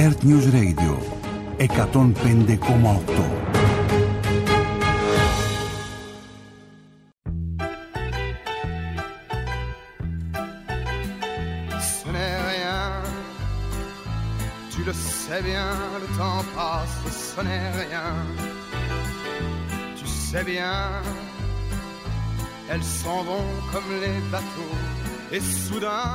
Earth News Radio 105,8. Tu sais bien, le temps passe, ce n'est rien. Tu sais bien, elles s'en vont comme les bateaux. Et soudain,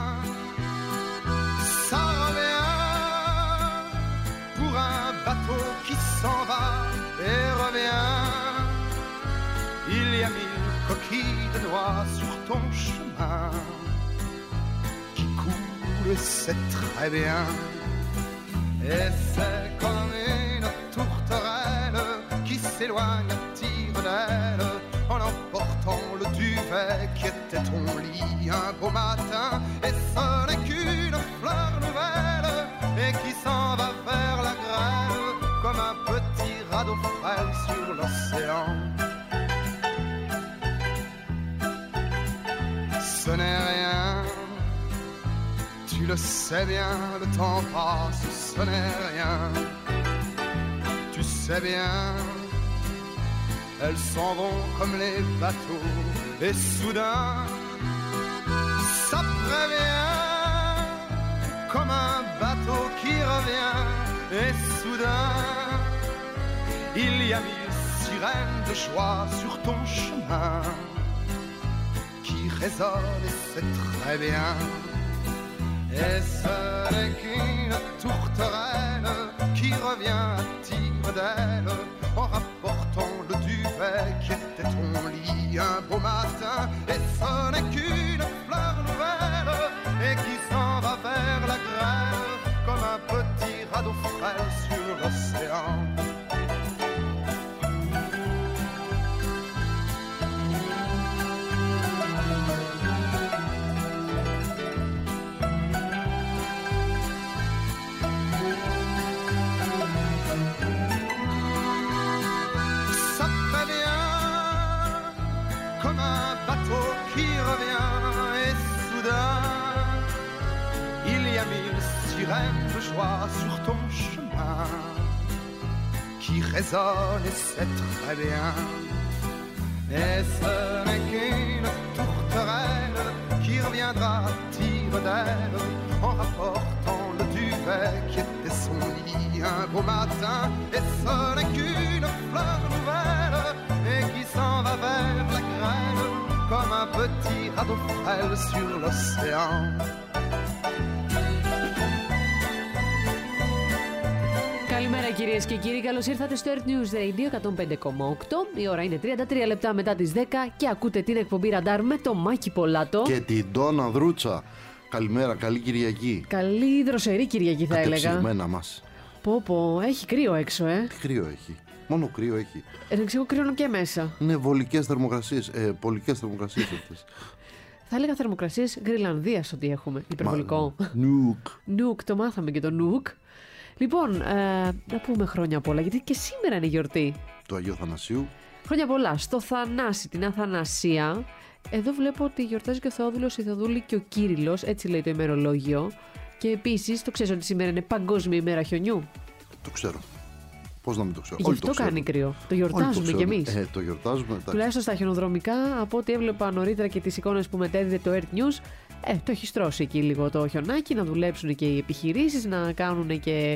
ça revient pour un bateau qui s'en va et revient. Il y a 1000 coquilles de noix sur ton chemin qui coulent, c'est très bien. Et c'est comme une tourterelle qui s'éloigne à tire d'aile en emportant le duvet qui était ton lit un beau matin. Et ce n'est qu'une fleur nouvelle et qui s'en va vers la grève comme un petit radeau frêle sur l'océan. Ce n'est rien. Tu le sais bien, le temps passe, ce n'est rien. Tu sais bien, elles s'en vont comme les bateaux. Et soudain, ça prévient comme un bateau qui revient. Et soudain, il y a 1000 sirènes de joie sur ton chemin qui résonnent et c'est très bien. Et ce n'est qu'une tourterelle qui revient à tire d'aile en rapportant le duvet qui était ton lit un beau matin. Et ce n'est qu'une fleur nouvelle et qui s'en va vers la grève comme un petit radeau frêle sur l'océan. Qui revient et soudain il y a 1000 sirènes de joie sur ton chemin qui résonnent et c'est très bien. Et ce n'est qu'une tourterelle qui reviendra à tire d'aile en rapportant le duvet qui était son lit un beau matin. Et ce n'est qu'une fleur nouvelle et qui s'en va vers la grève comme un petit radeau frêle sur l'océan. Καλημέρα κυρίες και κύριοι, καλώς ήρθατε στο Earth News Radio 105,8. Η ώρα είναι 33 λεπτά μετά τις 10 και ακούτε την εκπομπή Ραντάρ με το Μάκη Πολάτο και την Ντόνα Δρούτσα. Καλημέρα, καλή Κυριακή. Καλή δροσερή Κυριακή θα έλεγα. Κατεψυγμένα μας. Πω, έχει κρύο έξω, Τι κρύο έχει? Μόνο κρύο έχει. Εγώ κρύωνω και μέσα. Είναι βολικές θερμοκρασίες, πολικές θερμοκρασίες αυτές. Θα έλεγα θερμοκρασίες Γρυλανδίας ότι έχουμε. Υπερβολικό. Νουκ, το μάθαμε και το νουκ. Λοιπόν, να πούμε χρόνια πολλά, γιατί και σήμερα είναι γιορτή. Του Αγίου Θανασίου. Χρόνια πολλά στο Θανάση, την Αθανασία. Εδώ βλέπω ότι γιορτάζει και ο Θεόδουλος, η Θεοδούλη και ο Κύριλλος, έτσι λέει το ημερολόγιο. Και επίσης, το ξέρεις ότι σήμερα είναι Παγκόσμια ημέρα χιονιού? Το ξέρω. Πώς να μην το ξέρω? Γι' αυτό κάνει κρύο. Το γιορτάζουμε κι εμείς. Το γιορτάζουμε. Τουλάχιστον στα χιονοδρομικά, από ό,τι έβλεπα νωρίτερα και τις εικόνες που μετέδιδε το Earth News, το έχει στρώσει εκεί λίγο το χιονάκι, να δουλέψουν και οι επιχειρήσεις, να κάνουν και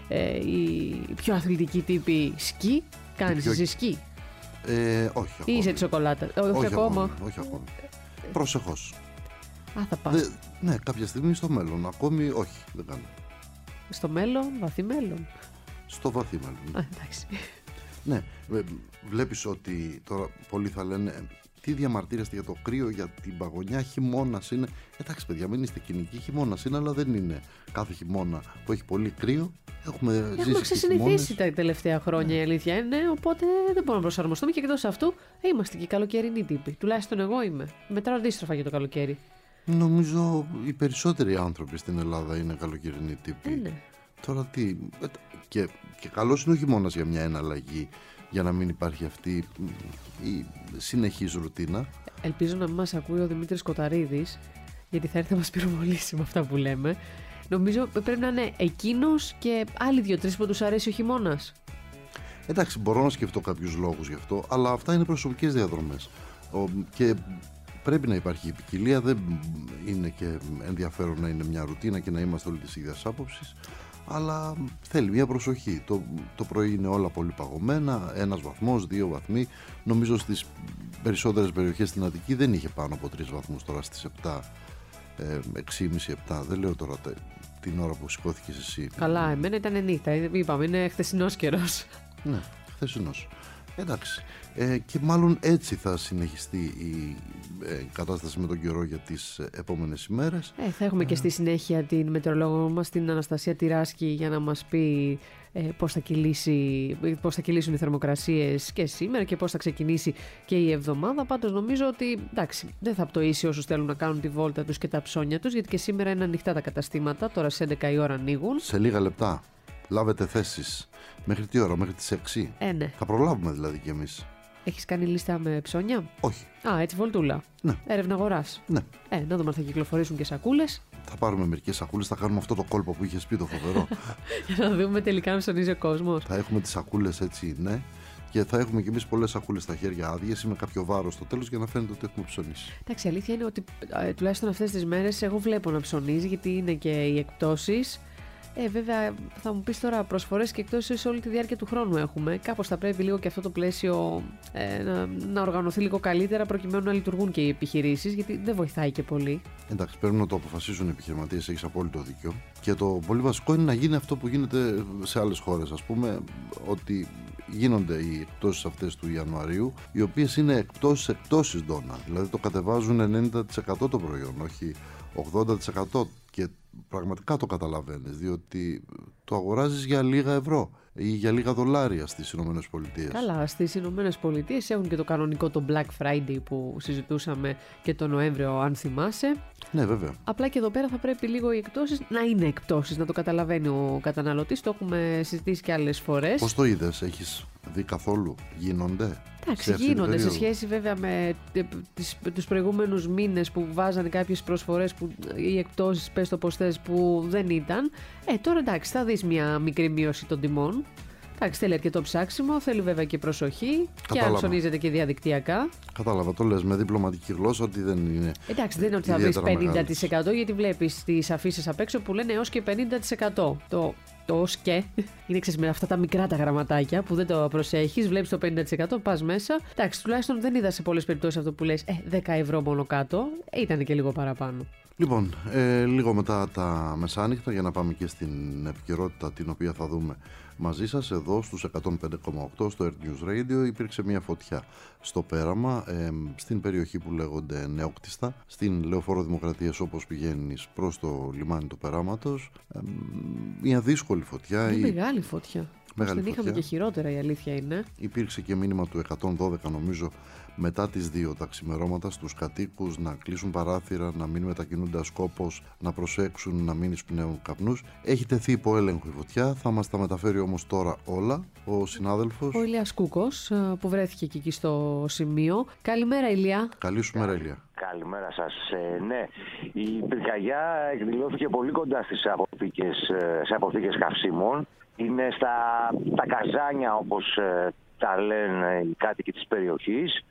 οι πιο αθλητικοί τύποι σκι. Κάνεις εσύ σκι? Όχι. Ή είσαι τη σοκολάτα? Όχι ακόμα. Όχι ακόμα. Προσεχώς. Θα πας. Ναι, κάποια στιγμή στο μέλλον. Ακόμη όχι, δεν κάνω. Στο μέλλον, βαθύ μέλλον. Στο βαθύ μέλλον. Εντάξει. Ναι, βλέπεις ότι τώρα πολλοί θα λένε τι διαμαρτύρεστε για το κρύο, για την παγωνιά, χειμώνας είναι. Εντάξει παιδιά, μην είστε κοινικοί, χειμώνας είναι, αλλά δεν είναι κάθε χειμώνα που έχει πολύ κρύο. Έχουμε ξεσυνηθίσει τα τελευταία χρόνια, η αλήθεια είναι, οπότε δεν μπορούμε να προσαρμοστούμε και εκτός αυτού είμαστε και καλοκαιρινοί τύποι. Τουλάχιστον εγώ είμαι. Μετράω αντίστροφα για το καλοκαίρι. Νομίζω οι περισσότεροι άνθρωποι στην Ελλάδα είναι καλοκαιρινοί τύποι. Ναι. Τώρα τι. Και καλός είναι ο χειμώνας για μια εναλλαγή, για να μην υπάρχει αυτή η συνεχής ρουτίνα. Ελπίζω να μην μας ακούει ο Δημήτρης Κοταρίδης, γιατί θα έρθει να μας πυροβολήσει με αυτά που λέμε. Νομίζω πρέπει να είναι εκείνος και άλλοι 2-3 που τους αρέσει ο χειμώνας. Εντάξει, μπορώ να σκεφτώ κάποιους λόγους γι' αυτό, αλλά αυτά είναι προσωπικές διαδρομές. Και πρέπει να υπάρχει ποικιλία, δεν είναι και ενδιαφέρον να είναι μια ρουτίνα και να είμαστε όλοι της ίδιας άποψης, αλλά θέλει μια προσοχή. Το πρωί είναι όλα πολύ παγωμένα, 1 βαθμός, 2 βαθμοί. Νομίζω στις περισσότερες περιοχές στην Αττική δεν είχε πάνω από 3 βαθμούς τώρα στις 7, 6,5-7. Δεν λέω τώρα την ώρα που σηκώθηκες εσύ. Καλά, εμένα ήταν νύχτα. Είπαμε, είναι χθεσινός καιρός. Ναι, χθεσινός. Εντάξει. Και μάλλον έτσι θα συνεχιστεί η κατάσταση με τον καιρό για τις επόμενες ημέρες. Θα έχουμε και στη συνέχεια την μετεωρολόγο μας, την Αναστασία Τυράσκη, για να μας πει πώς θα κυλήσουν οι θερμοκρασίες και σήμερα και πώς θα ξεκινήσει και η εβδομάδα. Πάντως νομίζω ότι εντάξει, δεν θα πτωίσει όσους θέλουν να κάνουν τη βόλτα τους και τα ψώνια τους, γιατί και σήμερα είναι ανοιχτά τα καταστήματα. Τώρα σε 11 η ώρα ανοίγουν. Σε λίγα λεπτά λάβετε θέσεις. Μέχρι τι ώρα, μέχρι τις 6? Ναι. Θα προλάβουμε δηλαδή κι εμείς. Έχεις κάνει λίστα με ψώνια? Όχι. Έτσι βολτούλα. Ναι. Έρευνα αγοράς. Ναι. Να δούμε αν θα κυκλοφορήσουν και σακούλες. Θα πάρουμε μερικές σακούλες, θα κάνουμε αυτό το κόλπο που είχες πει, το φοβερό. Για να δούμε τελικά αν ψωνίζει ο κόσμος. Θα έχουμε τις σακούλες έτσι, ναι. Και θα έχουμε κι εμείς πολλές σακούλες στα χέρια άδειες ή με κάποιο βάρος στο τέλος για να φαίνεται ότι έχουμε ψωνίσει. Εντάξει, η αλήθεια είναι ότι τουλάχιστον αυτές τις μέρες εγώ βλέπω να ψωνίζει, γιατί είναι και οι εκπτώσεις. Βέβαια, θα μου πεις τώρα, προσφορές και εκπτώσεις όλη τη διάρκεια του χρόνου έχουμε. Κάπως θα πρέπει λίγο και αυτό το πλαίσιο να οργανωθεί λίγο καλύτερα, προκειμένου να λειτουργούν και οι επιχειρήσεις, γιατί δεν βοηθάει και πολύ. Εντάξει, πρέπει να το αποφασίσουν οι επιχειρηματίες, έχεις απόλυτο δίκιο. Και το πολύ βασικό είναι να γίνει αυτό που γίνεται σε άλλες χώρες. Ας πούμε, ότι γίνονται οι εκπτώσεις αυτές του Ιανουαρίου, οι οποίες είναι εκπτώσεις ντόνα. Δηλαδή το κατεβάζουν 90% το προϊόν, όχι 80%. Και πραγματικά το καταλαβαίνεις, διότι το αγοράζεις για λίγα ευρώ ή για λίγα δολάρια στις Ηνωμένες Πολιτείες. Καλά, στις Ηνωμένες Πολιτείες έχουν και το κανονικό το Black Friday που συζητούσαμε και το Νοέμβριο, αν θυμάσαι. Ναι, βέβαια. Απλά και εδώ πέρα θα πρέπει λίγο οι εκπτώσεις να είναι εκπτώσεις, να το καταλαβαίνει ο καταναλωτής. Το έχουμε συζητήσει και άλλες φορές. Πώς το είδες, έχεις δει καθόλου, γίνονται? Εντάξει, γίνονται σε σχέση βέβαια με τους προηγούμενους μήνες που βάζανε κάποιες προσφορές που οι εκπτώσεις, πες το πως θες, που δεν ήταν. Τώρα εντάξει, θα δεις μια μικρή μείωση των τιμών. Εντάξει, θέλει αρκετό ψάξιμο, θέλει βέβαια και προσοχή. Κατάλαβα. Και αν ψωνίζεται και διαδικτυακά. Κατάλαβα, το λες με διπλωματική γλώσσα ότι δεν είναι. Εντάξει, δεν είναι ότι θα βρεις 50%, γιατί βλέπεις τις αφήσεις απ' έξω που λένε έως και 50%. Το ως και είναι με αυτά τα μικρά τα γραμματάκια που δεν το προσέχεις, βλέπεις το 50%, πας μέσα. Εντάξει, τουλάχιστον δεν είδα σε πολλές περιπτώσεις αυτό που λες 10 ευρώ μόνο κάτω, ήταν και λίγο παραπάνω. Λοιπόν, λίγο μετά τα μεσάνυχτα, για να πάμε και στην επικαιρότητα την οποία θα δούμε μαζί σας εδώ στους 105,8 στο Earth News Radio, υπήρξε μια φωτιά στο πέραμα στην περιοχή που λέγονται Νεόκτιστα, στην Λεωφόρο Δημοκρατίας, όπως πηγαίνεις προς το λιμάνι του Περάματος. Μια δύσκολη φωτιά. Είναι μεγάλη φωτιά. Δεν είχαμε και χειρότερα, η αλήθεια είναι. Υπήρξε και μήνυμα του 112 νομίζω μετά τις 2 τα ξημερώματα στους κατοίκους να κλείσουν παράθυρα, να μην μετακινούνται ασκόπως, να προσέξουν να μην εισπνέουν καπνούς. Έχει τεθεί υπό έλεγχο η φωτιά, θα μας τα μεταφέρει όμως τώρα όλα ο συνάδελφος. Ο Ηλίας Κούκος που βρέθηκε και εκεί στο σημείο. Καλημέρα Ηλία. Καλή σου μέρα Ηλία. Καλημέρα σας. Ναι, η πυρκαγιά εκδηλώθηκε πολύ κοντά στις αποθήκες καυσίμων. Είναι στα καζάνια, όπως τα λένε οι κάτοικοι της περιοχής.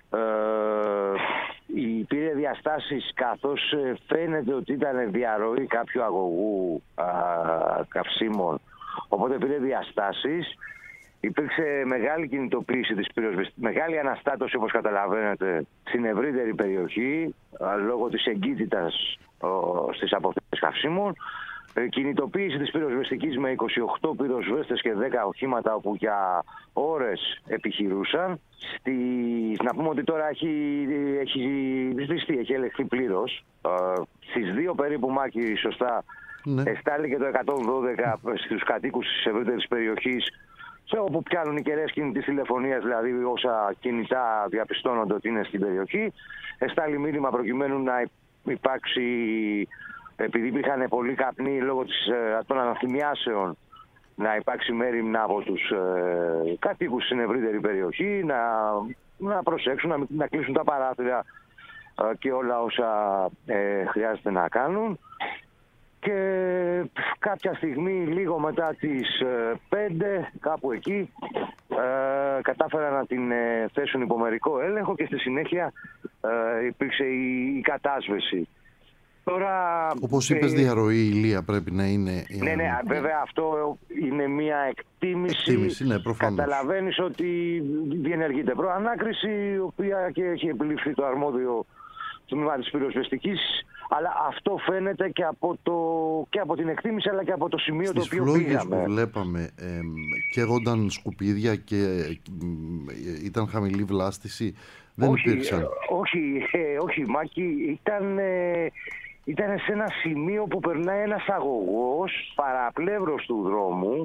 Πήρε διαστάσεις, καθώς φαίνεται ότι ήταν διαρροή κάποιου αγωγού καυσίμων, οπότε πήρε διαστάσεις. Υπήρξε μεγάλη κινητοποίηση της πυροσβεστικής, μεγάλη αναστάτωση, όπως καταλαβαίνετε, στην ευρύτερη περιοχή λόγω της εγκύτητας στις αποθήκες καυσίμων. Κινητοποίηση της πυροσβεστικής με 28 πυροσβέστες και 10 οχήματα, όπου για ώρες επιχειρούσαν. Να πούμε ότι τώρα έχει σβηστεί, έχει ελεγχθεί πλήρως. Στις 2 περίπου, Μάκη, σωστά, εστάληκε το 112 στους κατοίκους της ευρύτερης περιοχής, όπου πιάνουν οι κεραίες κινητής τηλεφωνίας, δηλαδή όσα κινητά διαπιστώνονται ότι είναι στην περιοχή. Εστάλει μήνυμα προκειμένου να υπάρξει, επειδή υπήρχαν πολλοί καπνοί λόγω των αναθυμιάσεων, να υπάρξει μέριμνα από τους κατοίκους στην ευρύτερη περιοχή, να προσέξουν, να κλείσουν τα παράθυρα και όλα όσα χρειάζεται να κάνουν. Και κάποια στιγμή, λίγο μετά τις 5, κάπου εκεί, κατάφεραν να την θέσουν υπό μερικό έλεγχο και στη συνέχεια υπήρξε η κατάσβεση. Τώρα, όπως είπες, διαρροή ηλία πρέπει να είναι. Ναι, βέβαια αυτό είναι μια εκτίμηση. Ναι, προφανώς. Καταλαβαίνεις ότι διενεργείται προανάκριση, η οποία και έχει επιληφθεί το αρμόδιο τμήμα της πυροσβεστικής, αλλά αυτό φαίνεται και από την εκτίμηση, αλλά και από το σημείο στις το οποίο πήγαμε. Στις φλόγες που βλέπαμε καίγονταν σκουπίδια και ήταν χαμηλή βλάστηση, δεν υπήρξαν. Όχι, Μάκη, ήταν σε ένα σημείο που περνάει ένας αγωγός παραπλεύρος του δρόμου,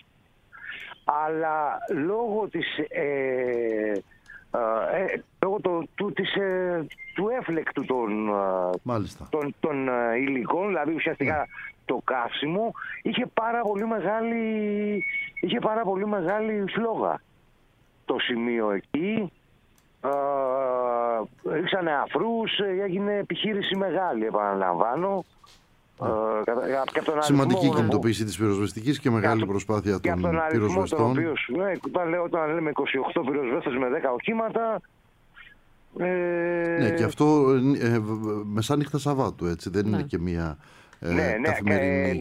αλλά λόγω του έφλεκτου των υλικών, δηλαδή ουσιαστικά το καύσιμο, είχε πάρα πολύ μεγάλη φλόγα το σημείο εκεί. Ρίξανε αφρούς, έγινε επιχείρηση μεγάλη, επαναλαμβάνω. Σημαντική κινητοποίηση της πυροσβεστικής και μεγάλη προσπάθεια των πυροσβεστών. Όταν λέμε 28 πυροσβέστες με 10 οχήματα. Ναι, και αυτό μεσάνυχτα Σαββάτου, έτσι, δεν είναι και μια καθημερινή.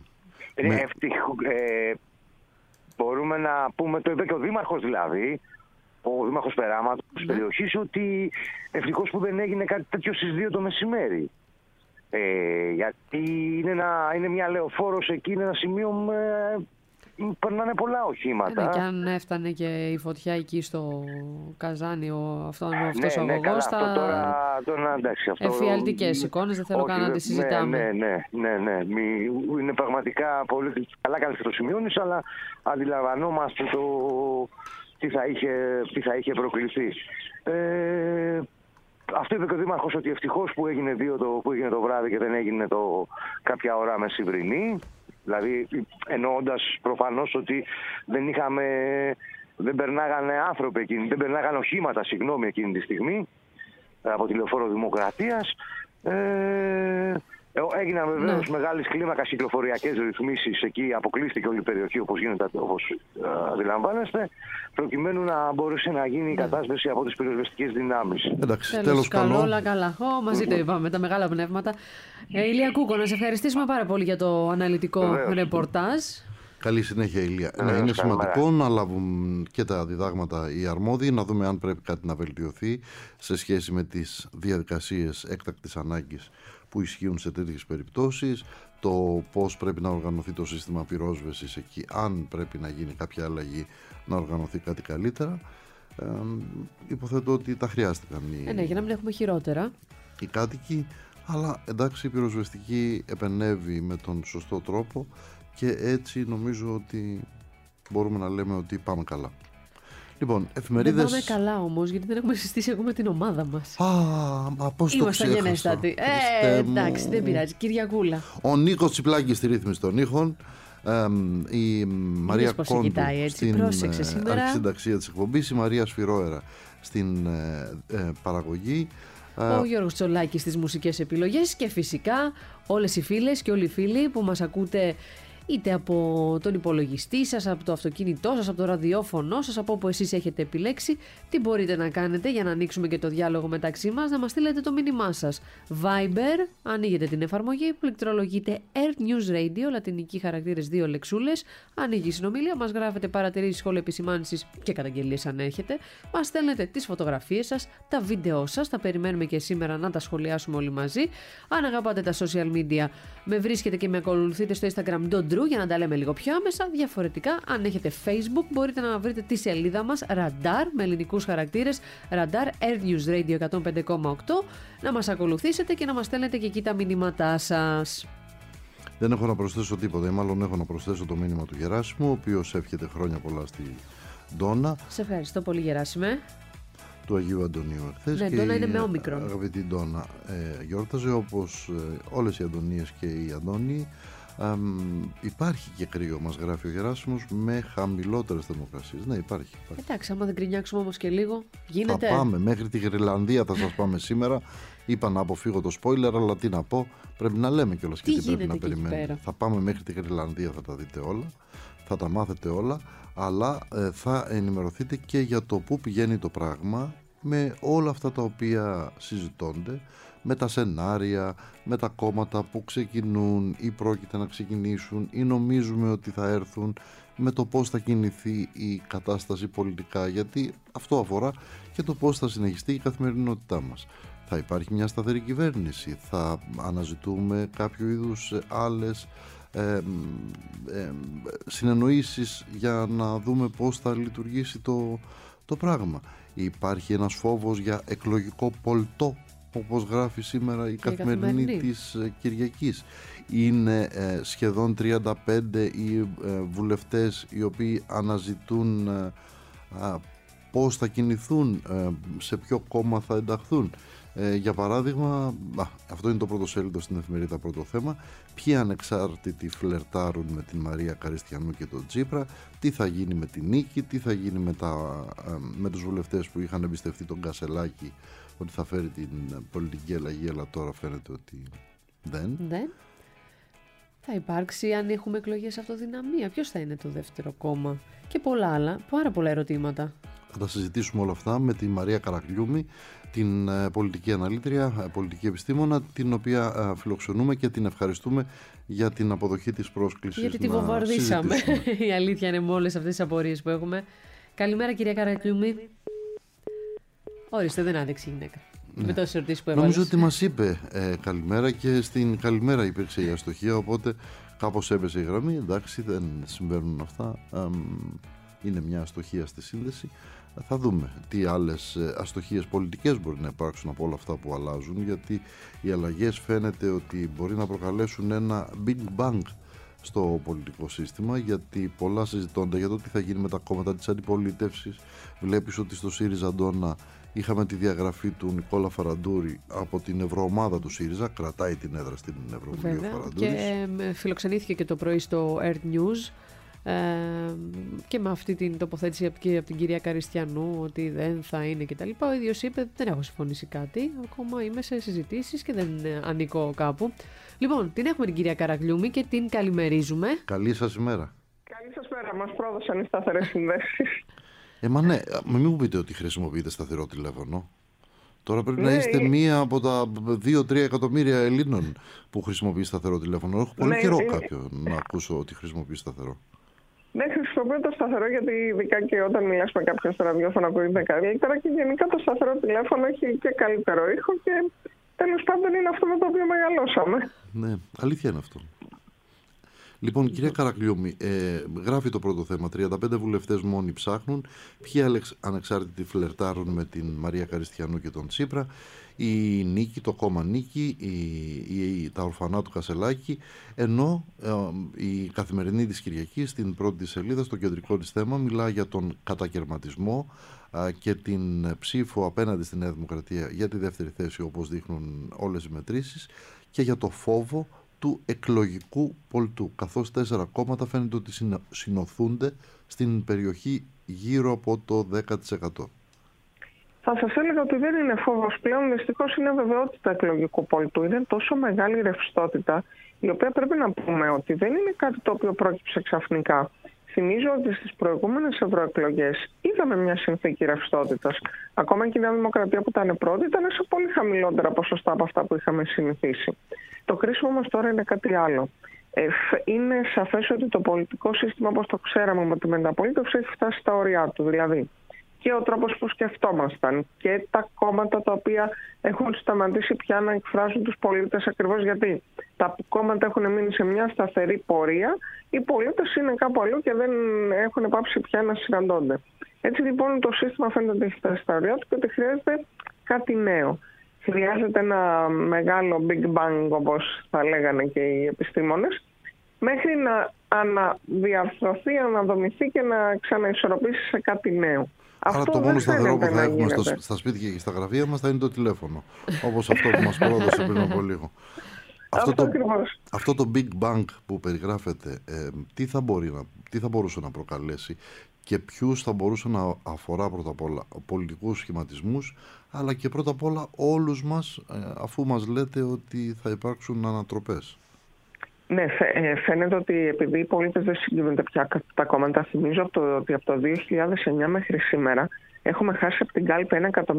Μπορούμε να πούμε, το είπε και ο Δήμαρχος δηλαδή, ο Δήμαρχος Περάματος της περιοχής, ότι ευτυχώς που δεν έγινε κάτι τέτοιο στις 2 το μεσημέρι. Γιατί είναι μια λεωφόρος εκεί, είναι ένα σημείο περνάνε πολλά οχήματα. Και αν έφτανε και η φωτιά εκεί στο Καζάνι, αυτός ο αγωγός, εφιαλτικές εικόνες, δεν θέλω καν να τις συζητάμε. Ναι. Είναι πραγματικά πολύ καλά το σημειώνεις, αλλά αντιλαμβανόμαστε τι θα είχε προκληθεί. Αυτό είπε και ο Δήμαρχος, ότι ευτυχώς που έγινε το βράδυ και δεν έγινε κάποια ώρα μεσημβρινή. Δηλαδή εννοώντας προφανώς ότι δεν περνάγανε άνθρωποι δεν περνάγανε οχήματα, εκείνη τη στιγμή από τη λεωφόρο Δημοκρατίας. Έγιναν βεβαίως μεγάλης κλίμακας κυκλοφοριακές ρυθμίσεις εκεί, αποκλείστηκε όλη η περιοχή όπως αντιλαμβάνεστε, προκειμένου να μπορέσει να γίνει η κατάσβεση από τις πυροσβεστικές δυνάμεις. Εντάξει, τέλος καλό. Όλα καλά. Μαζί το είπαμε, τα μεγάλα πνεύματα. Ηλία Κούκο, να σε ευχαριστήσουμε πάρα πολύ για το αναλυτικό ρεπορτάζ. Καλή συνέχεια, Ηλία. Είναι σημαντικό να λάβουν και τα διδάγματα οι αρμόδιοι, να δούμε αν πρέπει κάτι να βελτιωθεί σε σχέση με τις διαδικασίες έκτακτης ανάγκης που ισχύουν σε τέτοιες περιπτώσεις, το πώς πρέπει να οργανωθεί το σύστημα πυρόσβεσης εκεί, αν πρέπει να γίνει κάποια αλλαγή, να οργανωθεί κάτι καλύτερα. Υποθέτω ότι τα χρειάστηκαν για να μην έχουμε χειρότερα οι κάτοικοι, αλλά εντάξει, η πυροσβεστική επενεύει με τον σωστό τρόπο και έτσι νομίζω ότι μπορούμε να λέμε ότι πάμε καλά. Λοιπόν, εφημερίδες... Δεν πάμε καλά όμως, γιατί δεν έχουμε συστήσει ακόμα την ομάδα μας. Πώς το ξέχασα. Γενέστατη. Εντάξει, δεν πειράζει. Κυριακούλα. Ο Νίκος Τσιπλάκης στη ρύθμιση των ήχων. Η Μαρία Κόντου στην αρχισυνταξία της εκπομπής. Η Μαρία Σφυρόερα στην παραγωγή. Ο Γιώργος Τσολάκης στις μουσικές επιλογές. Και φυσικά όλες οι φίλες και όλοι οι φίλοι που μας ακούτε, είτε από τον υπολογιστή σας, από το αυτοκίνητό σας, από το ραδιόφωνο σας, από όπου εσείς έχετε επιλέξει, τι μπορείτε να κάνετε για να ανοίξουμε και το διάλογο μεταξύ μας, να μας στείλετε το μήνυμά σας. Viber, ανοίγετε την εφαρμογή, πληκτρολογείτε Earth News Radio, λατινικοί χαρακτήρες 2 λεξούλες, ανοίγει η συνομιλία, μας γράφετε παρατηρήσεις, σχόλια, επισημάνσεις και καταγγελίες αν έχετε, μας στέλνετε τις φωτογραφίες σας, τα βίντεό σας, τα περιμένουμε και σήμερα να τα σχολιάσουμε όλοι μαζί. Αν αγαπάτε τα social media, με βρίσκετε και με ακολουθείτε στο Instagram για να τα λέμε λίγο πιο άμεσα. Διαφορετικά, αν έχετε Facebook, μπορείτε να βρείτε τη σελίδα μας Radar με ελληνικούς χαρακτήρες, Radar Air News Radio 105,8, να μας ακολουθήσετε και να μας στέλνετε και εκεί τα μηνύματά σας. Δεν έχω να προσθέσω τίποτα, ή μάλλον έχω να προσθέσω το μήνυμα του Γεράσιμου, ο οποίος εύχεται χρόνια πολλά στη Ντόνα. Σε ευχαριστώ πολύ, Γεράσιμε. Του Αγίου Αντωνίου εχθές. Ναι, Ντόνα είναι με όμικρον. Αγαπητή Ντόνα, γιόρταζε όπως όλες οι Αντωνίες και οι Αντώνιοι. Υπάρχει και κρύο, μας γράφει ο Γεράσιμος, με χαμηλότερες θερμοκρασίες. Ναι, υπάρχει. Εντάξει, άμα δεν γκρινιάξουμε όμως και λίγο, γίνεται. Θα πάμε μέχρι τη Γρυλανδία, θα σας πάμε σήμερα. Είπα να αποφύγω το spoiler, αλλά τι να πω, πρέπει να λέμε κιόλας και τι πρέπει να περιμένουμε. Θα πάμε μέχρι τη Γρυλανδία, θα τα δείτε όλα, θα τα μάθετε όλα, αλλά θα ενημερωθείτε και για το πού πηγαίνει το πράγμα, με όλα αυτά τα οποία συζητώνται, με τα σενάρια, με τα κόμματα που ξεκινούν ή πρόκειται να ξεκινήσουν ή νομίζουμε ότι θα έρθουν, με το πώς θα κινηθεί η κατάσταση πολιτικά, γιατί αυτό αφορά και το πώς θα συνεχιστεί η καθημερινότητά μας. Θα υπάρχει μια σταθερή κυβέρνηση, θα αναζητούμε κάποιο είδους άλλες συνεννοήσεις για να δούμε πώς θα λειτουργήσει το πράγμα. Υπάρχει ένας φόβος για εκλογικό πολτό, όπως γράφει σήμερα η καθημερινή της Κυριακής. Είναι σχεδόν 35 οι βουλευτές οι οποίοι αναζητούν πώς θα κινηθούν, σε ποιο κόμμα θα ενταχθούν. Για παράδειγμα, αυτό είναι το πρωτοσέλιδο στην εφημερίδα Πρώτο Θέμα, ποιοι ανεξάρτητοι φλερτάρουν με την Μαρία Καριστιανού και τον Τσίπρα, τι θα γίνει με την Νίκη, τι θα γίνει με τους βουλευτές που είχαν εμπιστευτεί τον Κασελάκη ότι θα φέρει την πολιτική αλλαγή, αλλά τώρα φαίνεται ότι δεν. Θα υπάρξει, αν έχουμε εκλογές, αυτοδυναμία, ποιος θα είναι το δεύτερο κόμμα και πολλά άλλα, πάρα πολλά ερωτήματα. Θα τα συζητήσουμε όλα αυτά με τη Μαρία Καρακλιούμη, την πολιτική αναλήτρια, πολιτική επιστήμονα, την οποία φιλοξενούμε και την ευχαριστούμε για την αποδοχή της πρόσκλησης. Γιατί τη βομβαρδίσαμε. Η αλήθεια είναι με όλες αυτές τις απορίες που έχουμε. Καλημέρα, κυρία Καρακλιούμη. Ορίστε, δεν άντεξε η γυναίκα. Ναι. Με τόσες ερωτήσεις που έβαλες. Νομίζω ότι μας είπε καλημέρα και στην καλημέρα υπήρξε η αστοχία, οπότε κάπως έπεσε η γραμμή. Εντάξει, δεν συμβαίνουν αυτά. Είναι μια αστοχία στη σύνδεση. Θα δούμε τι άλλες αστοχίες πολιτικές μπορεί να υπάρξουν από όλα αυτά που αλλάζουν, γιατί οι αλλαγές φαίνεται ότι μπορεί να προκαλέσουν ένα big bang στο πολιτικό σύστημα, γιατί πολλά συζητώνται για το τι θα γίνει με τα κόμματα της αντιπολίτευσης. Βλέπεις ότι στο ΣΥΡΙΖΑ Αντώνα είχαμε τη διαγραφή του Νικόλα Φαραντούρη από την ευρωομάδα του ΣΥΡΙΖΑ, κρατάει την έδρα στην Ευρωβουλή ο Φαραντούρης. Και φιλοξενήθηκε και το πρωί στο Earth News και με αυτή την τοποθέτηση από την κυρία Καριστιανού ότι δεν θα είναι κτλ. Ο ίδιος είπε δεν έχω συμφωνήσει κάτι, ακόμα είμαι σε συζητήσεις και δεν ανήκω κάπου. Λοιπόν, την έχουμε την κυρία Καρακλιούμη και την καλημερίζουμε. Καλή σας ημέρα. Καλή σας μέρα, μας πρόδωσαν οι σταθερές συνδέσεις. Μα ναι, μην μου πείτε ότι χρησιμοποιείτε σταθερό τηλέφωνο. Τώρα πρέπει να είστε μία από τα 2-3 εκατομμύρια Ελλήνων που χρησιμοποιεί σταθερό τηλέφωνο. Έχω πολύ καιρό κάποιον να ακούσω ότι χρησιμοποιεί σταθερό. Ναι, χρησιμοποιώ το σταθερό γιατί ειδικά και όταν μιλάς με κάποιον στο ραδιόφωνο ακούγεται καλύτερα και γενικά το σταθερό τηλέφωνο έχει και καλύτερο ήχο και τέλος πάντων είναι αυτό με το οποίο μεγαλώσαμε. Ναι, αλήθεια είναι αυτό. Λοιπόν, κυρία Καρακλιούμη, γράφει το πρώτο θέμα. 35 βουλευτές μόνοι ψάχνουν. Ποιοι ανεξάρτητοι φλερτάρουν με την Μαρία Καριστιανού και τον Τσίπρα. Η Νίκη, το κόμμα Νίκη, τα ορφανά του Κασελάκη. Ενώ η Καθημερινή της Κυριακής, στην πρώτη της σελίδα, στο κεντρικό της θέμα, μιλά για τον κατακερματισμό και την ψήφο απέναντι στη Νέα Δημοκρατία για τη δεύτερη θέση, όπως δείχνουν όλες οι μετρήσεις, και για το φόβο του εκλογικού πολτού, καθώς 4 κόμματα φαίνεται ότι συνοθούνται στην περιοχή γύρω από το 10%. Θα σας έλεγα ότι δεν είναι φόβος πλέον, δυστυχώς είναι βεβαιότητα εκλογικού πολτού. Είναι τόσο μεγάλη ρευστότητα, η οποία πρέπει να πούμε ότι δεν είναι κάτι το οποίο πρόκειψε ξαφνικά. Θυμίζω ότι στις προηγούμενες ευρωεκλογές είδαμε μια συνθήκη ρευστότητας. Ακόμα και η Νέα Δημοκρατία που ήταν πρώτη ήταν σε πολύ χαμηλότερα ποσοστά από αυτά που είχαμε συνηθίσει. Το κρίσιμο όμως τώρα είναι κάτι άλλο. Είναι σαφές ότι το πολιτικό σύστημα όπως το ξέραμε με τη μεταπολίτευση έχει φτάσει στα όρια του. Δηλαδή και ο τρόπος που σκεφτόμασταν και τα κόμματα τα οποία έχουν σταματήσει πια να εκφράζουν τους πολίτες, ακριβώς γιατί τα κόμματα έχουν μείνει σε μια σταθερή πορεία, οι πολίτες είναι κάπου αλλού και δεν έχουν πάψει πια να συναντώνται. Έτσι λοιπόν το σύστημα φαίνεται ότι έχει φτάσει στα όρια του και ότι χρειάζεται κάτι νέο. Χρειάζεται ένα μεγάλο big bang, όπως θα λέγανε και οι επιστήμονες, μέχρι να αναδιαρθρωθεί, αναδομηθεί και να ξαναισορροπήσει σε κάτι νέο. Άρα αυτό το μόνο σταθερό που θα έχουμε στα σπίτια και στα γραφεία μας θα είναι το τηλέφωνο, όπως αυτό που μας πρόδωσε πριν από λίγο. Αυτό το Big Bang που περιγράφεται, τι θα μπορούσε να προκαλέσει και ποιους θα μπορούσε να αφορά πρώτα απ' όλα πολιτικούς σχηματισμούς, αλλά και πρώτα απ' όλα όλους μας, αφού μας λέτε ότι θα υπάρξουν ανατροπές? Ναι, φαίνεται ότι επειδή οι πολίτες δεν συγκινούνται πια τα κόμματα, θυμίζω ότι από το 2009 μέχρι σήμερα έχουμε χάσει από την κάλπη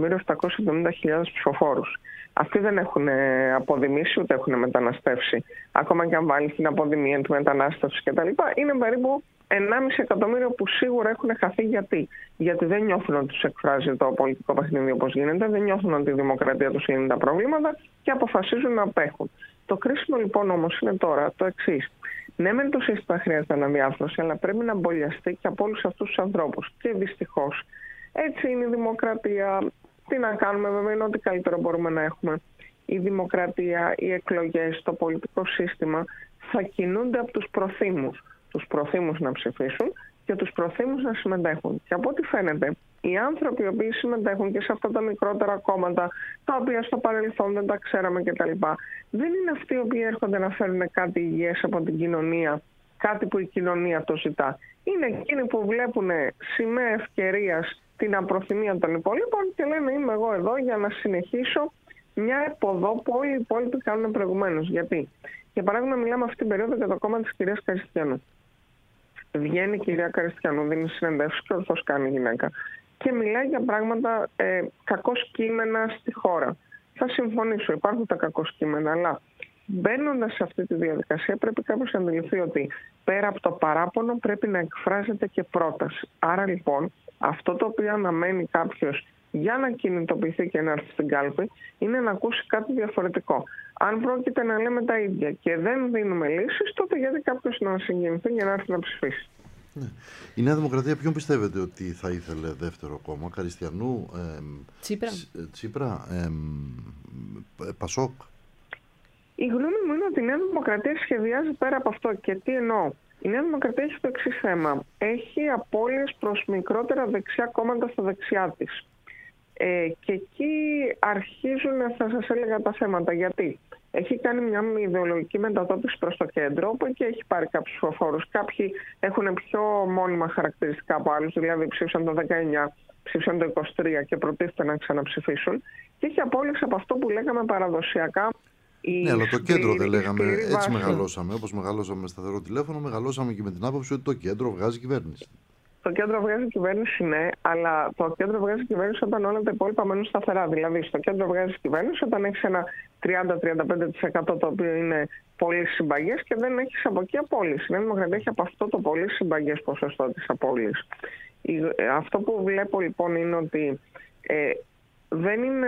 1.770.000 ψηφοφόρους. Αυτοί δεν έχουν αποδημήσει ούτε έχουν μεταναστεύσει. Ακόμα και αν βάλει την αποδημία, τη μετανάστευση κτλ., είναι περίπου 1,5 εκατομμύριο που σίγουρα έχουν χαθεί. Γιατί δεν νιώθουν ότι τους εκφράζει το πολιτικό παιχνίδι όπως γίνεται, δεν νιώθουν ότι η δημοκρατία τους λύνει τα προβλήματα και αποφασίζουν να απέχουν. Το κρίσιμο λοιπόν όμως είναι τώρα το εξής. Ναι, μεν το σύστημα χρειάζεται αναδιάρθρωση, αλλά πρέπει να εμβολιαστεί και από όλους αυτούς τους ανθρώπους. Και δυστυχώς έτσι είναι η δημοκρατία. Τι να κάνουμε, βέβαια, είναι ό,τι καλύτερο μπορούμε να έχουμε. Η δημοκρατία, οι εκλογές, το πολιτικό σύστημα θα κινούνται από τους προθήμους. Τους προθήμους να ψηφίσουν και τους προθήμους να συμμετέχουν. Και από ό,τι φαίνεται, οι άνθρωποι οι οποίοι συμμετέχουν και σε αυτά τα μικρότερα κόμματα, τα οποία στο παρελθόν δεν τα ξέραμε κτλ., δεν είναι αυτοί οι οποίοι έρχονται να φέρουν κάτι υγιές από την κοινωνία, κάτι που η κοινωνία το ζητά. Είναι εκείνοι που βλέπουν σημαία ευκαιρίας την απροθυμία των υπολείπων και λένε είμαι εγώ εδώ για να συνεχίσω μια εποδό που όλοι οι υπόλοιποι κάνουν προηγουμένως. Γιατί, για παράδειγμα, μιλάμε αυτή την περίοδο για το κόμμα της κυρίας Καριστιανού. Βγαίνει η κυρία Καριστιανού, δίνει συνεντεύσεις και ορθώς κάνει η γυναίκα. Και μιλάει για πράγματα κακώς κείμενα στη χώρα. Θα συμφωνήσω, υπάρχουν τα κακώς κείμενα, αλλά μπαίνοντας σε αυτή τη διαδικασία πρέπει κάποιος να αντιληφθεί ότι πέρα από το παράπονο πρέπει να εκφράζεται και πρόταση. Άρα λοιπόν αυτό το οποίο αναμένει κάποιος για να κινητοποιηθεί και να έρθει στην κάλπη είναι να ακούσει κάτι διαφορετικό. Αν πρόκειται να λέμε τα ίδια και δεν δίνουμε λύσεις, τότε γιατί κάποιος να συγκινηθεί για να έρθει να ψηφίσει. Ναι. Η Νέα Δημοκρατία ποιον πιστεύετε ότι θα ήθελε δεύτερο κόμμα? Καριστιανού, Τσίπρα, Πασόκ? Η γνώμη μου είναι ότι η Νέα Δημοκρατία σχεδιάζει πέρα από αυτό. Και τι εννοώ? Η Νέα Δημοκρατία έχει το εξής θέμα. Έχει απώλειες προς μικρότερα δεξιά κόμματα στα δεξιά της. Και εκεί αρχίζουν, θα σας έλεγα, τα θέματα. Γιατί έχει κάνει μια ιδεολογική μετατόπιση προς το κέντρο, όπου εκεί έχει πάρει κάποιους ψηφοφόρους. Κάποιοι έχουν πιο μόνιμα χαρακτηριστικά από άλλους, δηλαδή ψήφισαν το 19, ψήφισαν το 23 και προτίθεται να ξαναψηφίσουν. Και έχει απώλειες από αυτό που λέγαμε παραδοσιακά. Ναι, αλλά το κέντρο δεν λέγαμε. Έτσι μεγαλώσαμε. Όπως μεγαλώσαμε με σταθερό τηλέφωνο, μεγαλώσαμε και με την άποψη ότι το κέντρο βγάζει κυβέρνηση. Το κέντρο βγάζει κυβέρνηση, ναι, αλλά το κέντρο βγάζει κυβέρνηση όταν όλα τα υπόλοιπα μένουν σταθερά. Δηλαδή, στο κέντρο βγάζει κυβέρνηση όταν έχει ένα 30-35% το οποίο είναι πολύ συμπαγές και δεν έχει από εκεί απώλειες. Η Νέα Δημοκρατία έχει από αυτό το πολύ συμπαγές ποσοστό της απώλειας. Αυτό που βλέπω λοιπόν είναι ότι δεν είναι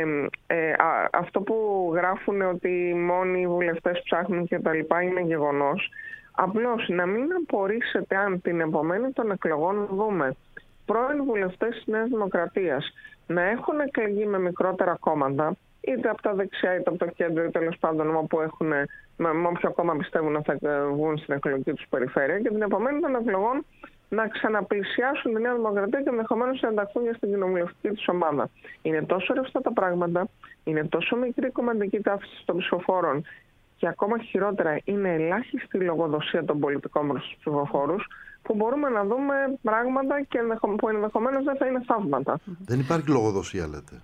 αυτό που γράφουν ότι μόνοι οι βουλευτές ψάχνουν και τα λοιπά είναι γεγονός. Απλώς να μην απορρίσετε αν την επομένη των εκλογών δούμε πρώην βουλευτές της Νέας Δημοκρατίας να έχουν εκλεγεί με μικρότερα κόμματα, είτε από τα δεξιά είτε από το κέντρο, ή τέλος πάντων όπου έχουν, με όποιο κόμμα πιστεύουν να θα βγουν στην εκλογική τους περιφέρεια, και την επομένη των εκλογών να ξαναπλησιάσουν τη Νέα Δημοκρατία και ενδεχομένως να ενταχθούν για στην κοινοβουλευτική της ομάδα. Είναι τόσο ρευστά τα πράγματα, είναι τόσο μικρή η κομματική ταύτιση των ψηφοφόρων. Και ακόμα χειρότερα, είναι ελάχιστη η λογοδοσία των πολιτικών προς τους ψηφοφόρους, που μπορούμε να δούμε πράγματα και που ενδεχομένως δεν θα είναι θαύματα. Δεν υπάρχει λογοδοσία, λέτε?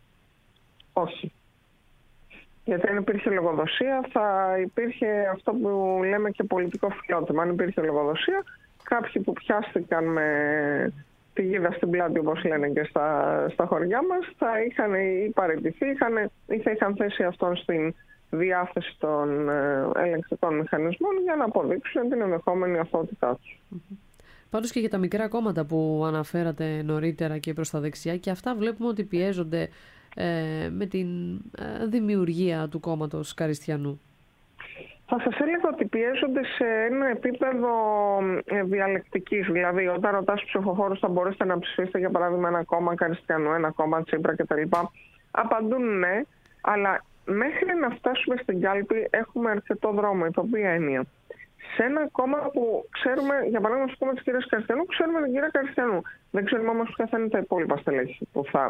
Όχι. Γιατί αν υπήρχε λογοδοσία, θα υπήρχε αυτό που λέμε και πολιτικό φιλότιμο. Αν υπήρχε λογοδοσία, κάποιοι που πιάστηκαν με τη γίδα στην πλάτη, όπως λένε και στα χωριά μας, θα είχαν ή παραιτηθεί ή θα είχαν θέσει αυτόν στην διάθεση των ελεγκτικών μηχανισμών για να αποδείξουν την ενδεχόμενη αθωότητά τους. Πάντως και για τα μικρά κόμματα που αναφέρατε νωρίτερα και προς τα δεξιά, και αυτά βλέπουμε ότι πιέζονται με την δημιουργία του κόμματος Καριστιανού. Θα σας έλεγα ότι πιέζονται σε ένα επίπεδο διαλεκτικής. Δηλαδή, όταν ρωτάς τους ψηφοφόρους θα μπορέσετε να ψηφίσετε για παράδειγμα ένα κόμμα Καριστιανού, ένα κόμμα Τσίπρα κτλ. Απαντούν ναι, αλλά μέχρι να φτάσουμε στην κάλπη έχουμε αρκετό δρόμο. Υπό ποια έννοια? Σε ένα κόμμα που ξέρουμε, για παράδειγμα στο κόμμα της κυρίας Καριστιανού, ξέρουμε την κυρία Καριστιανού. Δεν ξέρουμε όμως ποια θα είναι τα υπόλοιπα στελέχη που θα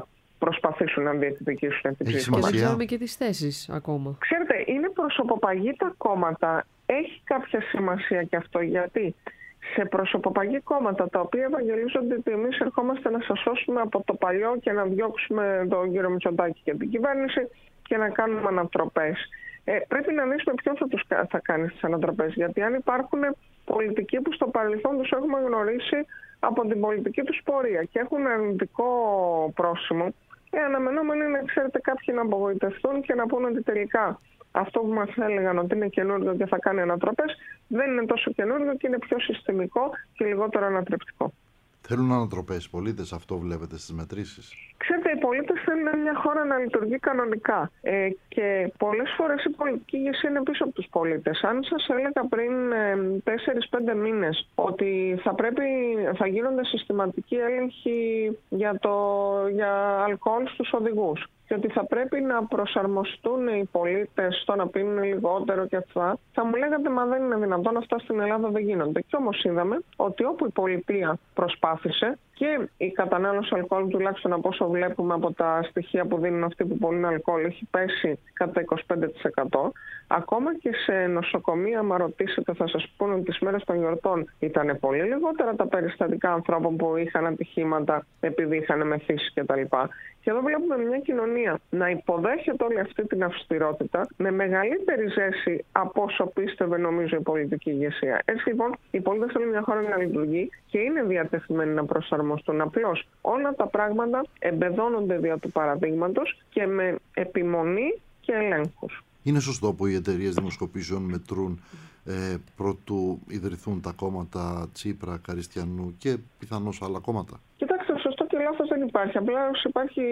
προσπαθήσουν να διεκδικήσουν την ψήφο. Και δεν ξέρουμε και τις θέσεις ακόμα. Ξέρετε, είναι προσωποπαγή τα κόμματα. Έχει κάποια σημασία και αυτό, γιατί σε προσωποπαγή κόμματα τα οποία ευαγγελίζονται ότι εμείς ερχόμαστε να σας σώσουμε από το παλιό και να διώξουμε τον κύριο Μητσοτάκη και την κυβέρνηση και να κάνουμε ανατροπές. Πρέπει να λύσουμε ποιον θα κάνει τις ανατροπές. Γιατί αν υπάρχουν πολιτικοί που στο παρελθόν τους έχουμε γνωρίσει από την πολιτική τους πορεία και έχουν αρνητικό πρόσημο, αναμενόμενο είναι, ξέρετε, κάποιοι να απογοητευτούν και να πούνε ότι τελικά αυτό που μας έλεγαν ότι είναι καινούργιο και θα κάνει ανατροπές δεν είναι τόσο καινούργιο και είναι πιο συστημικό και λιγότερο ανατρεπτικό. Θέλουν ανατροπές οι πολίτες, αυτό βλέπετε στις μετρήσεις? Ξέρετε, οι πολίτες θέλουν μια χώρα να λειτουργεί κανονικά και πολλές φορές η πολιτική ηγεσία είναι πίσω από τους πολίτες. Αν σας έλεγα πριν 4-5 μήνες ότι θα γίνονται συστηματικοί έλεγχοι για αλκοόλ στους οδηγούς και ότι θα πρέπει να προσαρμοστούν οι πολίτες στο να πίνουν λιγότερο και αυτά, θα μου λέγατε μα δεν είναι δυνατόν, αυτά στην Ελλάδα δεν γίνονται. Και όμως είδαμε ότι όπου η πολιτεία προσπάθησε και η κατανάλωση αλκοόλ, τουλάχιστον από όσο βλέπουμε από τα στοιχεία που δίνουν αυτοί που πωλούν αλκοόλ, έχει πέσει κατά 25%. Ακόμα και σε νοσοκομεία, άμα ρωτήσετε, θα σας πούνε ότι τις μέρες των γιορτών ήταν πολύ λιγότερα τα περιστατικά ανθρώπων που είχαν ατυχήματα επειδή είχαν μεθύσει κτλ. Και εδώ βλέπουμε μια κοινωνία να υποδέχεται όλη αυτή την αυστηρότητα με μεγαλύτερη ζέση από όσο πίστευε νομίζω η πολιτική ηγεσία. Έτσι λοιπόν, οι πολίτες θέλουν μια χώρα να λειτουργεί και είναι διατεθειμένοι να προσαρμοστούν. Απλώς όλα τα πράγματα εμπεδώνονται δια του παραδείγματος και με επιμονή και ελέγχους. Είναι σωστό που οι εταιρείες δημοσκοπήσεων μετρούν προτού ιδρυθούν τα κόμματα Τσίπρα, Καριστιανού και πιθανώς άλλα κόμματα? Κοιτάξτε, σωστό και λάθος δεν υπάρχει. Απλά υπάρχει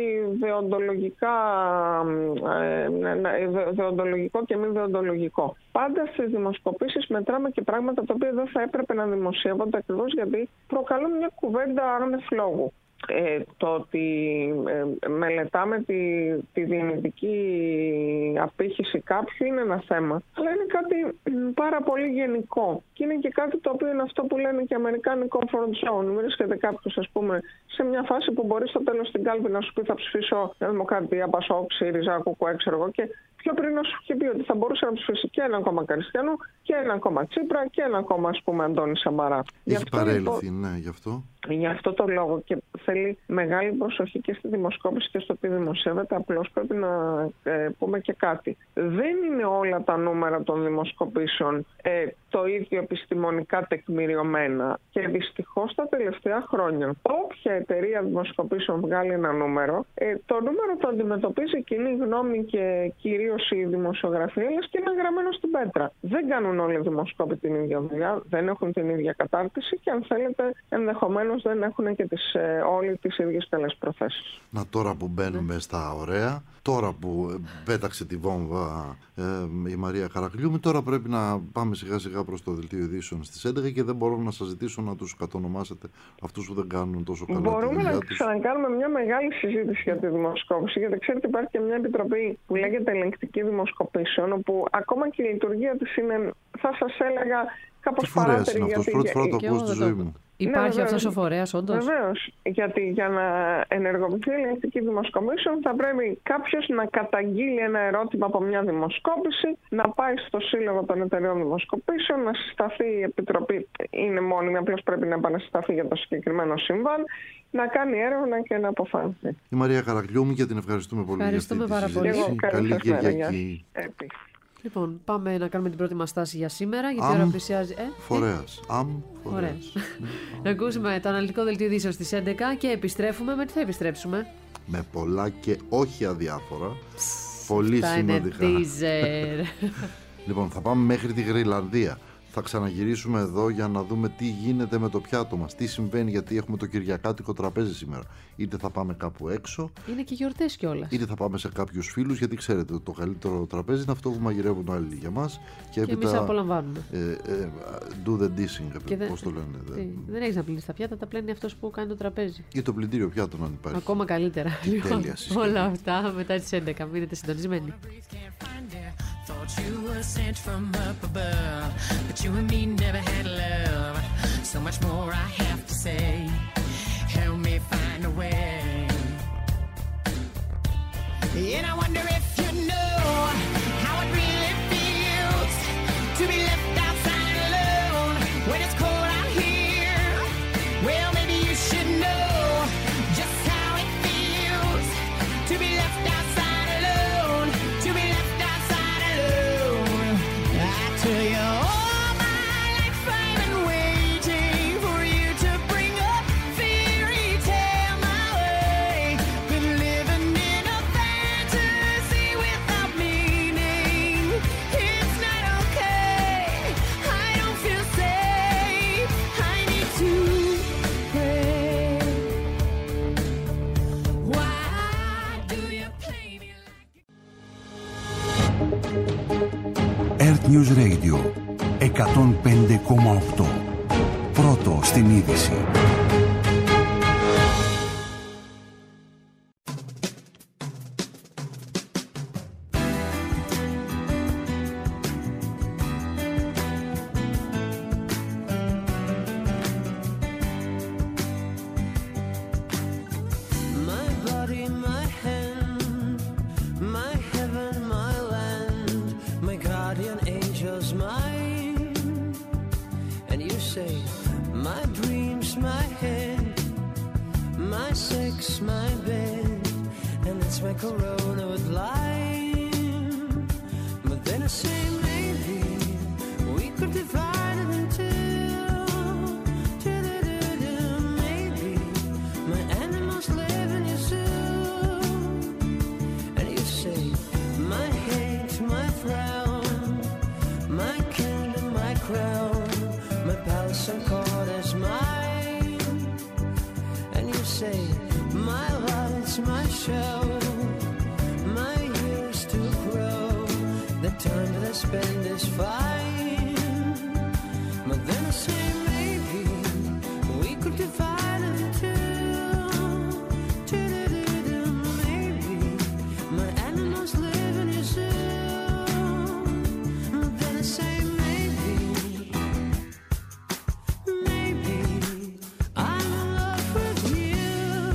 δεοντολογικό και μη δεοντολογικό. Πάντα στις δημοσκοπήσεις μετράμε και πράγματα τα οποία δεν θα έπρεπε να δημοσιεύονται, ακριβώς γιατί προκαλούν μια κουβέντα άρνευ λόγου. Το ότι μελετάμε τη δυνητική απήχηση κάποιου είναι ένα θέμα, αλλά είναι κάτι πάρα πολύ γενικό και είναι και κάτι το οποίο είναι αυτό που λένε και οι Αμερικάνοι comfort zone. Βρίσκεται κάποιος, ας πούμε, σε μια φάση που μπορεί στο τέλος στην κάλπη να σου πει θα ψηφίσω Δημοκρατία, Πασόκ, ΣΥΡΙΖΑ, ΚΚΕ, ξέρω εγώ, και πιο πριν να σου είχε πει ότι θα μπορούσε να ψηφίσει και ένα κόμμα Καριστιανού και ένα κόμμα Τσίπρα και ένα κόμμα, ας πούμε, Αντώνη Σαμαρά. Έχει παρέλθει, ναι, γι' αυτό. Γι' αυτό το λόγο και θέλει μεγάλη προσοχή και στη δημοσκόπηση και στο τι δημοσιεύεται. Απλώς πρέπει να πούμε και κάτι. Δεν είναι όλα τα νούμερα των δημοσκοπήσεων το ίδιο επιστημονικά τεκμηριωμένα. Και δυστυχώς τα τελευταία χρόνια, όποια εταιρεία δημοσκοπήσεων βγάλει ένα νούμερο, το νούμερο το αντιμετωπίζει η κοινή γνώμη και κυρίως η δημοσιογραφία, αλλά και είναι γραμμένο στην πέτρα. Δεν κάνουν όλοι οι δημοσκόποι την ίδια δουλειά, δεν έχουν την ίδια κατάρτιση και αν θέλετε ενδεχομένως δεν έχουν και όλοι τις ίδιες καλές προθέσεις. Να, τώρα που μπαίνουμε στα ωραία, τώρα που πέταξε τη βόμβα η Μαρία Καραγλιούμη, τώρα πρέπει να πάμε σιγά σιγά προς το δελτίο ειδήσεων στις 11 και δεν μπορώ να σας ζητήσω να τους κατονομάσετε αυτούς που δεν κάνουν τόσο καλά. Μπορούμε να ξανακάνουμε μια μεγάλη συζήτηση για τη δημοσκόπηση, γιατί ξέρετε υπάρχει και μια επιτροπή που λέγεται ελεγκτική δημοσκοπήσεων, όπου ακόμα και η λειτουργία της είναι, θα σας έλεγα, κάπως παράτερη. Είναι αυτός, πρώτη φορά το ακούω στη ζωή μου. Υπάρχει αυτός ο φορέας, όντως? Βεβαίως. Γιατί για να ενεργοποιηθεί η ελεγκτική δημοσκοπήσεων θα πρέπει κάποιος να καταγγείλει ένα ερώτημα από μια δημοσκόπηση, να πάει στο Σύλλογο των Εταιρεών Δημοσκοπήσεων, να συσταθεί η επιτροπή, είναι μόνιμη, απλώς πρέπει να επανασυσταθεί για το συγκεκριμένο συμβάν, να κάνει έρευνα και να αποφανθεί. Η Μαρία Καραγλιούμη, και την ευχαριστούμε πολύ για αυτή τη συζήτηση. Καλή Κυριακή. Λοιπόν, πάμε να κάνουμε την πρώτη μας στάση για σήμερα, γιατί η ώρα πλησιάζει. Φορέας. Φορέας. Να ακούσουμε το αναλυτικό δελτίο ειδήσεων στις 11 και επιστρέφουμε. Με τι θα επιστρέψουμε? Με πολλά και όχι αδιάφορα. Πολύ σημαντικά. Λοιπόν, θα πάμε μέχρι τη Γροιλανδία. Θα ξαναγυρίσουμε εδώ για να δούμε τι γίνεται με το πιάτο μας, τι συμβαίνει, γιατί έχουμε το κυριακάτικο τραπέζι σήμερα. Είτε θα πάμε κάπου έξω. Είναι και γιορτές κιόλας. Είτε θα πάμε σε κάποιους φίλους, γιατί ξέρετε, το καλύτερο τραπέζι είναι αυτό που μαγειρεύουν άλλοι για μας. Και εμείς απολαμβάνουμε. Do the dishing, πώς το λένε. Δεν έχεις να πλύνεις τα πιάτα, τα πλένει αυτός που κάνει το τραπέζι. Ή το πλυντήριο πιάτων, αν υπάρχει. Ακόμα καλύτερα. Λοιπόν, όλα αυτά μετά τις 11. Μείνετε συντονισμένοι. Thought you were sent from up above, but you and me never had love. So much more I have to say. Help me find a way. And I wonder if you know how it really feels to be left outside alone when it's cold out here. Well, maybe you should know just how it feels to be left outside alone, to be left outside alone. I tell you all my life I've been waiting for you to bring a fairy tale my way. Been living in a fantasy without meaning. It's not okay. I don't feel safe. I need to pray. Why do you play me like Earth News Radio 105,8. Πρώτο στην είδηση. My body, my hand, my heaven, my land, my guardian angel's mine. And you say, my dreams, my head, my sex, my bed, and it's my corona with lime. But then I say, maybe we could divide it in two. Maybe my animals live in your zoo. And you say, my hate, my frown, my kingdom, my crown, my palace and court is mine. And you say, my lights, my show, my years to grow, the time that I spend is fine. But then I say, maybe we could divide it in two. Maybe my animals live in your zoo. But then I say, maybe I'm in love with you.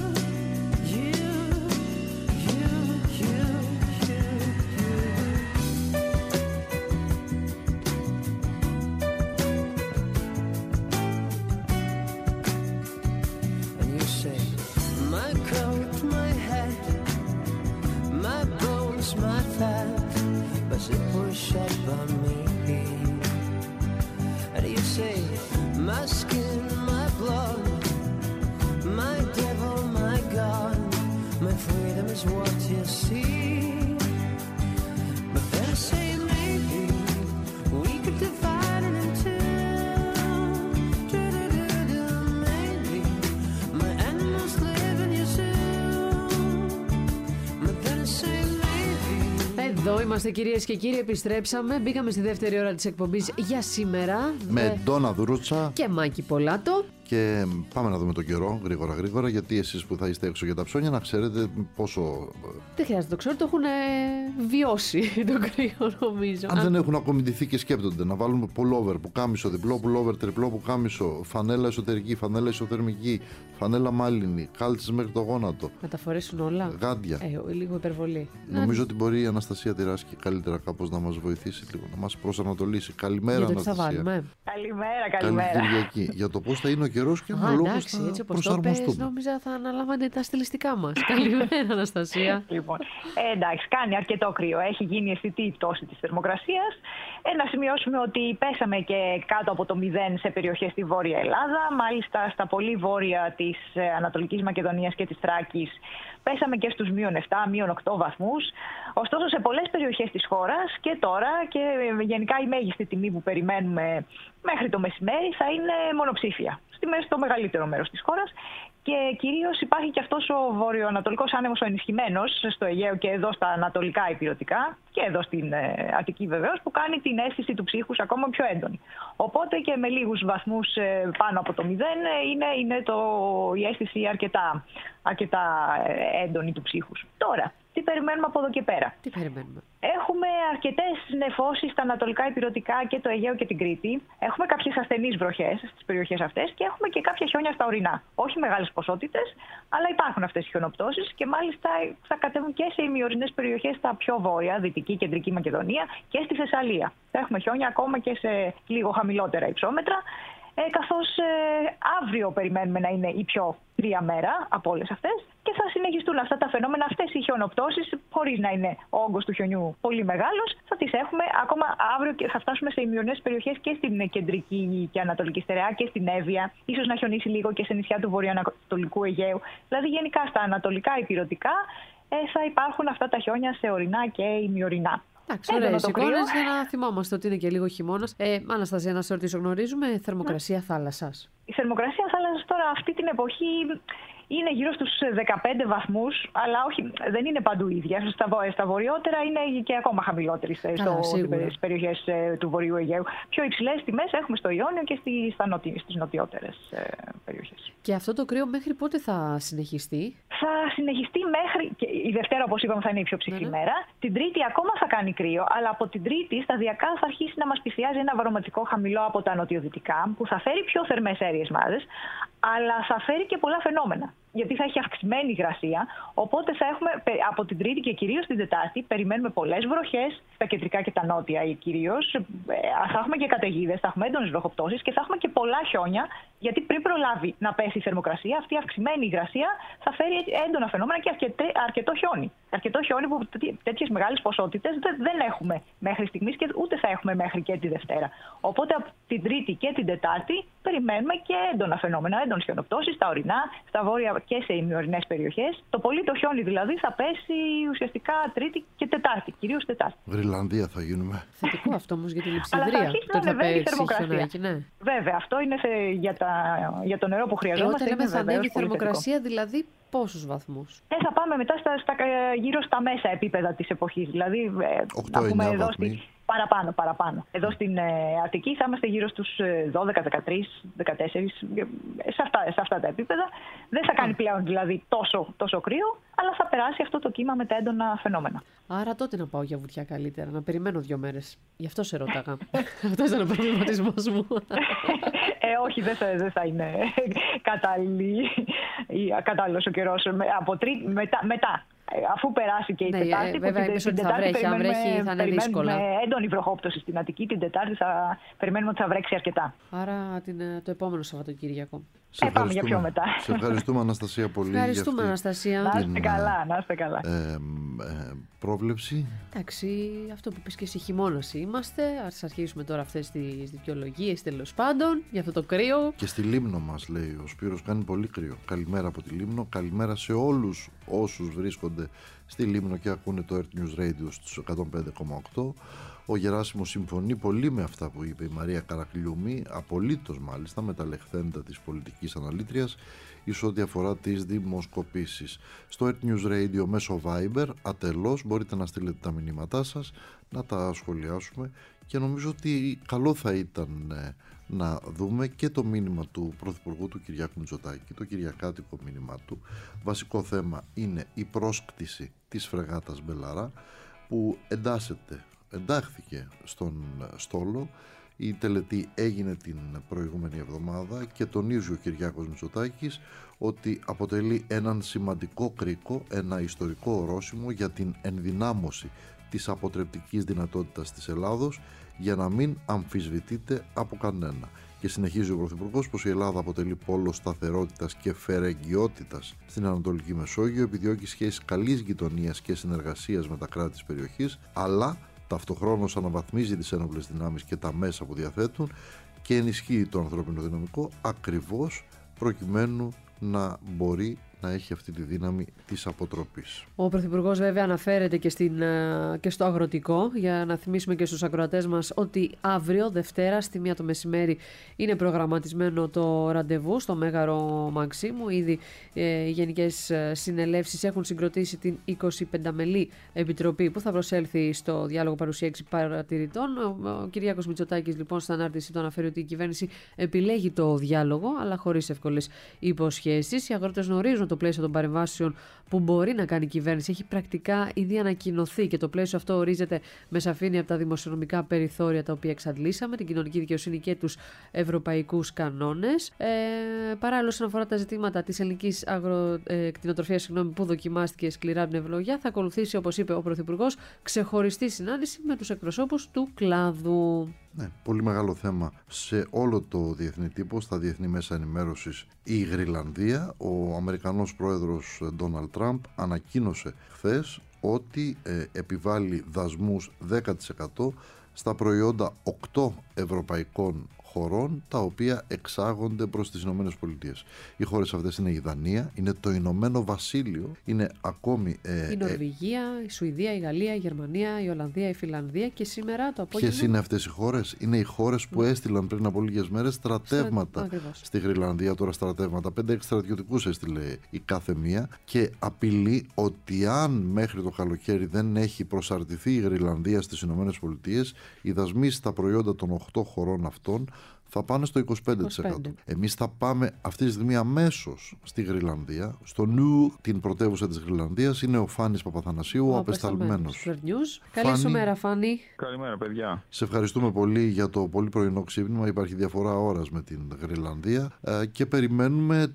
And you say, my coat, my hat, my bones, my fat, but it was shot by me. And you say, my skin, my blood, my devil, my God, my freedom is what you see. But then I say, maybe we could divide it in two. Maybe my animals live in your zoo. But then I say, maybe. Εδώ είμαστε κυρίες και κύριοι, επιστρέψαμε. Μπήκαμε στη δεύτερη ώρα της εκπομπής για σήμερα. Με Ντόνα Δουρούτσα. Και Μάκη Πολάτο. Και πάμε να δούμε τον καιρό γρήγορα, γιατί εσείς που θα είστε έξω για τα ψώνια να ξέρετε πόσο. Δεν χρειάζεται το ξέρω, το έχουν βιώσει το κρύο νομίζω. Αν δεν έχουν ακόμη ντυθεί και σκέπτονται να βάλουμε pullover, πουκάμισο, διπλό pullover, τριπλό πουκάμισο, φανέλα εσωτερική, φανέλα ισοθερμική, φανέλα μάλινη, κάλτσες μέχρι το γόνατο. Να τα φορέσουν όλα. Γάντια. Λίγο υπερβολή. Νομίζω ότι μπορεί η Αναστασία Τυράσκη καλύτερα κάπως να μας βοηθήσει λίγο, να μας προσανατολίσει. Καλημέρα, Για το τι θα Αναστασία. βάλουμε. Καλημέρα. Καλή Κυριακή. Για το πώς θα είναι ο καιρός και αναλόγως Εντάξει, θα έτσι όπως το πες, προσαρμοστούμε. νόμιζα θα αναλάβανε τα στιλιστικά μας. Καλημέρα, Αναστασία. Λοιπόν, εντάξει, κάνει αρκετό κρύο. Έχει γίνει αισθητή η πτώση της θερμοκρασίας. Να σημειώσουμε ότι πέσαμε και κάτω από το 0 σε περιοχές στη Βόρεια Ελλάδα. Μάλιστα στα πολύ βόρεια της Ανατολικής Μακεδονίας και της Θράκης πέσαμε και στους -7, -8 βαθμούς. Ωστόσο σε πολλές περιοχές της χώρας και τώρα και γενικά η μέγιστη τιμή που περιμένουμε μέχρι το μεσημέρι θα είναι μονοψήφια στο μεγαλύτερο μέρος της χώρας. Και κυρίως υπάρχει και αυτός ο βορειοανατολικός άνεμος ο ενισχυμένος στο Αιγαίο και εδώ στα ανατολικά ηπειρωτικά και εδώ στην Αττική βεβαίως, που κάνει την αίσθηση του ψύχους ακόμα πιο έντονη. Οπότε και με λίγους βαθμούς πάνω από το 0 είναι η αίσθηση αρκετά έντονη του ψύχους. Τώρα, Τι περιμένουμε από εδώ και πέρα? Τι περιμένουμε? Έχουμε αρκετές νεφώσεις στα ανατολικά ηπειρωτικά και το Αιγαίο και την Κρήτη. Έχουμε κάποιες ασθενείς βροχές στις περιοχές αυτές και έχουμε και κάποια χιόνια στα ορεινά. Όχι μεγάλες ποσότητες, αλλά υπάρχουν αυτές οι χιονοπτώσεις και μάλιστα θα κατέβουν και σε ημιορεινές περιοχές στα πιο βόρεια, Δυτική, Κεντρική Μακεδονία και στη Θεσσαλία. Θα έχουμε χιόνια ακόμα και σε λίγο χαμηλότερα υψόμετρα. Καθώς αύριο περιμένουμε να είναι η πιο κρύα μέρα από όλες αυτές και θα συνεχιστούν αυτά τα φαινόμενα, αυτές οι χιονοπτώσεις, χωρίς να είναι ο όγκος του χιονιού πολύ μεγάλος, θα τις έχουμε ακόμα αύριο και θα φτάσουμε σε ημιορεινές περιοχές και στην κεντρική και ανατολική στερεά και στην Εύβοια, ίσως να χιονίσει λίγο και σε νησιά του βορειοανατολικού Αιγαίου. Δηλαδή γενικά στα ανατολικά ηπειρωτικά θα υπάρχουν αυτά τα χιόνια σε ορεινά και ημιορεινά. Εντάξει, ωραίες εικόνες για να θυμόμαστε ότι είναι και λίγο χειμώνας. Αναστασία, να σε ρωτήσω, γνωρίζουμε θερμοκρασία θάλασσας? Η θερμοκρασία θάλασσας τώρα αυτή την εποχή είναι γύρω στους 15 βαθμούς, αλλά όχι, δεν είναι παντού ίδια. Στα βορειότερα είναι και ακόμα χαμηλότερη στις περιοχές του Βορείου Αιγαίου. Πιο υψηλές τιμές έχουμε στο Ιόνιο και στις νοτιότερες περιοχές. Και αυτό το κρύο μέχρι πότε θα συνεχιστεί? Θα συνεχιστεί μέχρι. Και η Δευτέρα, όπως είπαμε, θα είναι η πιο ψυχρή μέρα. Την Τρίτη ακόμα θα κάνει κρύο, αλλά από την Τρίτη σταδιακά θα αρχίσει να μας πλησιάζει ένα βαροματικό χαμηλό από τα νοτιοδυτικά, που θα φέρει πιο θερμές αέριες μάζες, αλλά θα φέρει και πολλά φαινόμενα. Γιατί θα έχει αυξημένη υγρασία. Οπότε θα έχουμε από την Τρίτη και κυρίως την Τετάρτη, περιμένουμε πολλές βροχές στα κεντρικά και τα νότια κυρίως. Θα έχουμε και καταιγίδες, θα έχουμε έντονες βροχοπτώσεις και θα έχουμε και πολλά χιόνια. Γιατί πριν προλάβει να πέσει η θερμοκρασία, αυτή η αυξημένη υγρασία θα φέρει έντονα φαινόμενα και αρκετό χιόνι. Αρκετό χιόνι που τέτοιες μεγάλες ποσότητες δεν έχουμε μέχρι στιγμής και ούτε θα έχουμε μέχρι και τη Δευτέρα. Οπότε από την Τρίτη και την Τετάρτη περιμένουμε και έντονα φαινόμενα, έντονες χιονοπτώσεις στα ορεινά, στα βόρεια και σε ημιορεινές περιοχές. Το πολύ το χιόνι δηλαδή θα πέσει ουσιαστικά Τρίτη και Τετάρτη, κυρίως Τετάρτη. Γρυλανδία θα γίνουμε. Θετικό αυτό όμως για την λειψιδρία. Αλλά θα ανεβαίνει η θερμοκρασία. Ναι. Βέβαια, αυτό είναι για το νερό που χρειαζόμαστε. Όταν λέμε θα ανέβει η θερμοκρασία, δηλαδή πόσους βαθμούς? Θα πάμε μετά γύρω στα μέσα επίπεδα της εποχής. Δηλαδή, 8-9 βαθμοί. Παραπάνω. Εδώ στην Αττική θα είμαστε γύρω στους 12, 13, 14, σε αυτά τα επίπεδα. Δεν θα κάνει πλέον δηλαδή τόσο κρύο, αλλά θα περάσει αυτό το κύμα με τα έντονα φαινόμενα. Άρα τότε να πάω για βουτιά καλύτερα, να περιμένω 2 μέρες. Γι' αυτό σε ρώταγα. Αυτό ήταν ο προβληματισμός μου. Όχι, δεν θα είναι κατάλληλος ο καιρός. Μετά. Αφού περάσει και η Τετάρτη, βέβαια, την Τετάρτη αν βρέχει θα είναι δύσκολα. Έντονη βροχόπτωση στην Αττική, την Τετάρτη θα περιμένουμε ότι θα βρέξει αρκετά. Άρα το επόμενο Σαββατοκύριακο. Πάμε για πιο μετά. Σε ευχαριστούμε, Αναστασία, πολύ. Ευχαριστούμε, Αναστασία. Να είστε καλά. Πρόβλεψη. Εντάξει, αυτό που πεις και εσύ, χειμώνας είμαστε. Ας αρχίσουμε τώρα αυτές τις δικαιολογίες, τέλος πάντων, για αυτό το κρύο. Και στη Λίμνο μας, λέει ο Σπύρος, κάνει πολύ κρύο. Καλημέρα από τη Λίμνο. Καλημέρα σε όλους όσους βρίσκονται στη Λίμνο και ακούνε το Earth News Radio στους 105,8. Ο Γεράσιμος συμφωνεί πολύ με αυτά που είπε η Μαρία Καρακλιούμη, απολύτως μάλιστα, με τα λεχθέντα της πολιτικής αναλήτριας εις ό,τι αφορά τις δημοσκοπήσεις. Στο Earth News Radio μέσω Viber, ατελώς, μπορείτε να στείλετε τα μηνύματά σας, να τα σχολιάσουμε και νομίζω ότι καλό θα ήταν να δούμε και το μήνυμα του Πρωθυπουργού του Κυριάκου Μητσοτάκη, το κυριακάτικο μήνυμα του. Βασικό θέμα είναι η πρόσκτηση της φρεγάτας Μπελαρά που εντάχθηκε στον στόλο. Η τελετή έγινε την προηγούμενη εβδομάδα και τονίζει ο Κυριάκος Μητσοτάκης ότι αποτελεί έναν σημαντικό κρίκο, ένα ιστορικό ορόσημο για την ενδυνάμωση της αποτρεπτικής δυνατότητας της Ελλάδος για να μην αμφισβητείται από κανένα. Και συνεχίζει ο Πρωθυπουργός πως η Ελλάδα αποτελεί πόλο σταθερότητας και φερεγγιότητας στην Ανατολική Μεσόγειο, επιδιώκει σχέσεις καλής γειτονίας και συνεργασίας με τα κράτη της περιοχής, αλλά ταυτοχρόνως αναβαθμίζει τις ένοπλες δυνάμεις και τα μέσα που διαθέτουν και ενισχύει το ανθρώπινο δυναμικό ακριβώς προκειμένου να μπορεί να έχει αυτή τη δύναμη της αποτροπής. Ο Πρωθυπουργός βέβαια αναφέρεται και στο αγροτικό, για να θυμίσουμε και στους ακροατές μας ότι αύριο Δευτέρα στη 1 το μεσημέρι είναι προγραμματισμένο το ραντεβού στο Μέγαρο Μαξίμου. Ήδη οι γενικές συνελεύσεις έχουν συγκροτήσει την 25 μελή επιτροπή που θα προσέλθει στο διάλογο παρουσία 6 παρατηρητών. Ο Κυριάκος Μητσοτάκης λοιπόν στην ανάρτηση του αναφέρει ότι η κυβέρνηση επιλέγει το διάλογο αλλά χωρίς εύκολες υποσχέσεις. Οι αγρότες γνωρίζουν το το πλαίσιο των παρεμβάσεων που μπορεί να κάνει η κυβέρνηση έχει πρακτικά ήδη ανακοινωθεί και το πλαίσιο αυτό ορίζεται με σαφήνεια από τα δημοσιονομικά περιθώρια τα οποία εξαντλήσαμε, την κοινωνική δικαιοσύνη και τους ευρωπαϊκούς κανόνες. Παράλληλα, όσον αφορά τα ζητήματα της ελληνικής κτηνοτροφίας που δοκιμάστηκε σκληρά από την ευλογιά, θα ακολουθήσει, όπως είπε ο Πρωθυπουργός, ξεχωριστή συνάντηση με τους εκπροσώπους του κλάδου. Ναι, πολύ μεγάλο θέμα σε όλο το διεθνή τύπο, στα διεθνή μέσα ενημέρωσης, η Γρυλανδία. Ο Αμερικανός πρόεδρος Ντόναλντ Τραμπ ανακοίνωσε χθες ότι επιβάλλει δασμούς 10% στα προϊόντα 8 ευρωπαϊκών χωρών τα οποία εξάγονται προς τις Ηνωμένες Πολιτείες. Οι χώρες αυτές είναι η Δανία, είναι το Ηνωμένο Βασίλειο, είναι ακόμη η Νορβηγία, η Σουηδία, η Γαλλία, η Γερμανία, η Ολλανδία, η Φιλανδία και σήμερα το απόγευμα. Ποιες είναι αυτές οι χώρες? Είναι οι χώρες που έστειλαν πριν από λίγες μέρες στρατεύματα στη Γρυλανδία. Τώρα στρατεύματα, 5-6 στρατιωτικούς έστειλε η κάθε μία και απειλεί ότι αν μέχρι το καλοκαίρι δεν έχει προσαρτηθεί η Γρυλανδία στις Ηνωμένες Πολιτείες, οι δασμοί στα προϊόντα των 8 χωρών αυτών θα πάνε στο 25%. Εμείς θα πάμε αυτή τη στιγμή αμέσως στη Γρυλανδία, στο Νου, την πρωτεύουσα της Γρυλανδίας. Είναι ο Φάνης Παπαθανασίου, ο απεσταλμένος. Καλή σου μέρα, Φάνη. Καλημέρα, παιδιά. Σε ευχαριστούμε πολύ για το πολύ πρωινό ξύπνημα. Υπάρχει διαφορά ώρας με την Γρυλανδία και περιμένουμε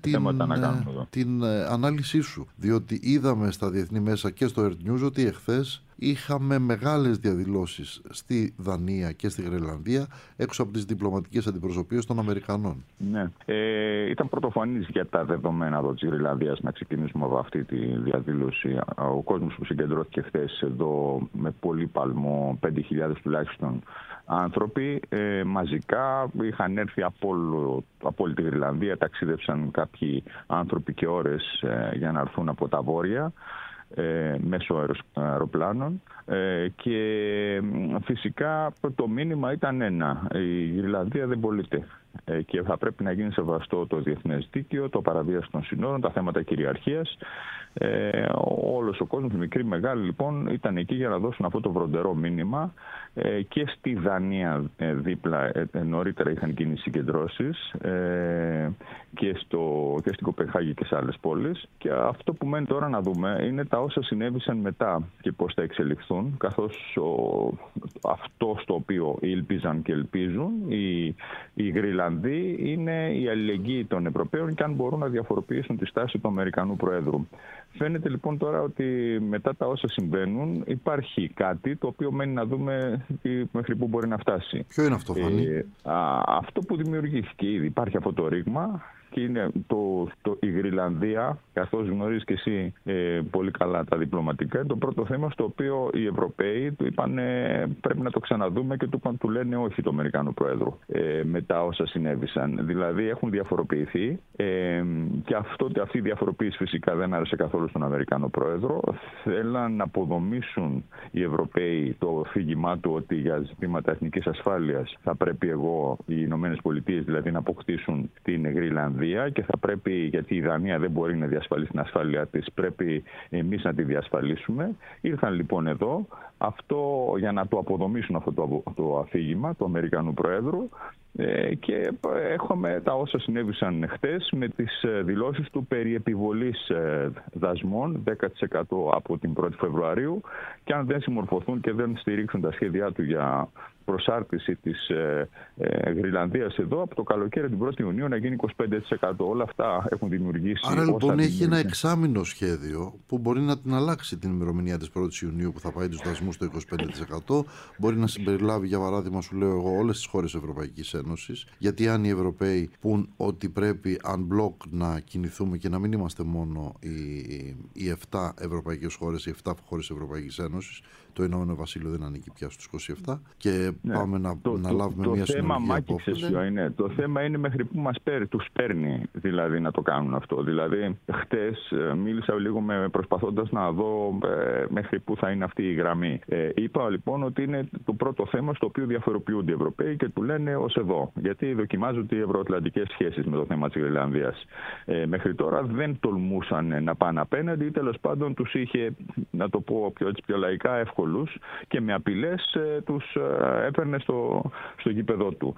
την ανάλυση σου. Διότι είδαμε στα διεθνή μέσα και στο Earth News ότι εχθές είχαμε μεγάλες διαδηλώσεις στη Δανία και στη Γρυλανδία έξω από τις διπλωματικές αντιπροσωπείες των Αμερικανών. Ναι. Ήταν πρωτοφανής για τα δεδομένα εδώ της Γρυλανδίας να ξεκινήσουμε από αυτή τη διαδήλωση. Ο κόσμος που συγκεντρώθηκε χθες εδώ με πολύ παλμό, 5.000 τουλάχιστον άνθρωποι, μαζικά είχαν έρθει από όλη τη Γρυλανδία, ταξίδεψαν κάποιοι άνθρωποι και ώρες για να έρθουν από τα βόρεια μέσω αεροπλάνων και φυσικά το μήνυμα ήταν ένα: η Γρυλανδία δεν πωλείται και θα πρέπει να γίνει σεβαστό το διεθνές δίκαιο, το παραβίαση των συνόρων, τα θέματα κυριαρχίας. Όλος ο κόσμος, μικρή μεγάλη λοιπόν, ήταν εκεί για να δώσουν αυτό το βροντερό μήνυμα και στη Δανία δίπλα νωρίτερα είχαν γίνει συγκεντρώσεις και στην Κοπενχάγη και σε άλλες πόλεις, και αυτό που μένει τώρα να δούμε είναι τα όσα συνέβησαν μετά και πώς θα εξελιχθούν, καθώς αυτό στο οποίο ήλπιζαν και ελπίζουν οι Γρυλανδοί είναι η αλληλεγγύη των Ευρωπαίων και αν μπορούν να διαφοροποιήσουν τη στάση του Αμερικανού Προέδρου. Φαίνεται λοιπόν τώρα ότι μετά τα όσα συμβαίνουν υπάρχει κάτι το οποίο μένει να δούμε μέχρι πού μπορεί να φτάσει. Ποιο είναι αυτό, Φανή? Αυτό που δημιουργήθηκε ήδη. Υπάρχει αυτό το ρήγμα και είναι η Γρυλανδία, καθώς γνωρίζεις και εσύ πολύ καλά τα διπλωματικά, είναι το πρώτο θέμα στο οποίο οι Ευρωπαίοι του είπαν πρέπει να το ξαναδούμε και του λένε όχι το Αμερικάνο Πρόεδρο μετά όσα συνέβησαν. Δηλαδή έχουν διαφοροποιηθεί και αυτή η διαφοροποίηση φυσικά δεν άρεσε καθόλου στον Αμερικάνο Πρόεδρο. Θέλαν να αποδομήσουν οι Ευρωπαίοι το αφήγημά του ότι για ζητήματα εθνικής ασφάλειας θα πρέπει οι Ηνωμένες Πολιτείες δηλαδή να αποκτήσουν την Γρυλανδία και θα πρέπει, γιατί η Δανία δεν μπορεί να διασφαλίσει την ασφάλειά της, πρέπει εμείς να τη διασφαλίσουμε. Ήρθαν λοιπόν εδώ για να το αποδομήσουν αυτό το αφήγημα του Αμερικανού Προέδρου και έχουμε τα όσα συνέβησαν χτες με τις δηλώσεις του περί επιβολής δασμών 10% από την 1η Φεβρουαρίου και αν δεν συμμορφωθούν και δεν στηρίξουν τα σχέδιά του για προσάρτηση της Γρυλανδίας εδώ από το καλοκαίρι την 1η Ιουνίου να γίνει 25%. Όλα αυτά έχουν δημιουργήσει... Άρα λοιπόν έχει ένα εξάμηνο σχέδιο που μπορεί να την αλλάξει την ημερομηνία της 1ης Ιουνίου που θα πάει τους δασμούς στο 25%. Μπορεί να συμπεριλάβει, για παράδειγμα, σου λέω εγώ, όλες τις χώρες Ευρωπαϊκής Ένωσης. Γιατί αν οι Ευρωπαίοι πούν ότι πρέπει unblock να κινηθούμε και να μην είμαστε μόνο οι 7 ευρωπαϊκές χώρες, οι 7 χώρες Ευρωπαϊκής Ένωσης, το Ηνωμένο Βασίλειο δεν ανήκει πια στους 27 και πάμε να λάβουμε μια συνολική απόφαση. Το θέμα είναι μέχρι που τους παίρνει δηλαδή να το κάνουν αυτό. Δηλαδή χτες μίλησα λίγο προσπαθώντας να δω μέχρι που θα είναι αυτή η γραμμή. Είπα λοιπόν ότι είναι το πρώτο θέμα στο οποίο διαφοροποιούνται οι Ευρωπαίοι και του λένε ως εδώ. Γιατί δοκιμάζονται οι ευρωατλαντικές σχέσεις με το θέμα της Γρυλανδίας. Μέχρι τώρα δεν τολμούσαν να πάνε απέναντι ή τέλος πάντων τους είχε, να το πω πιο λαϊκά, εύκολους και με απειλές τους έπαιρνε στο γήπεδο του.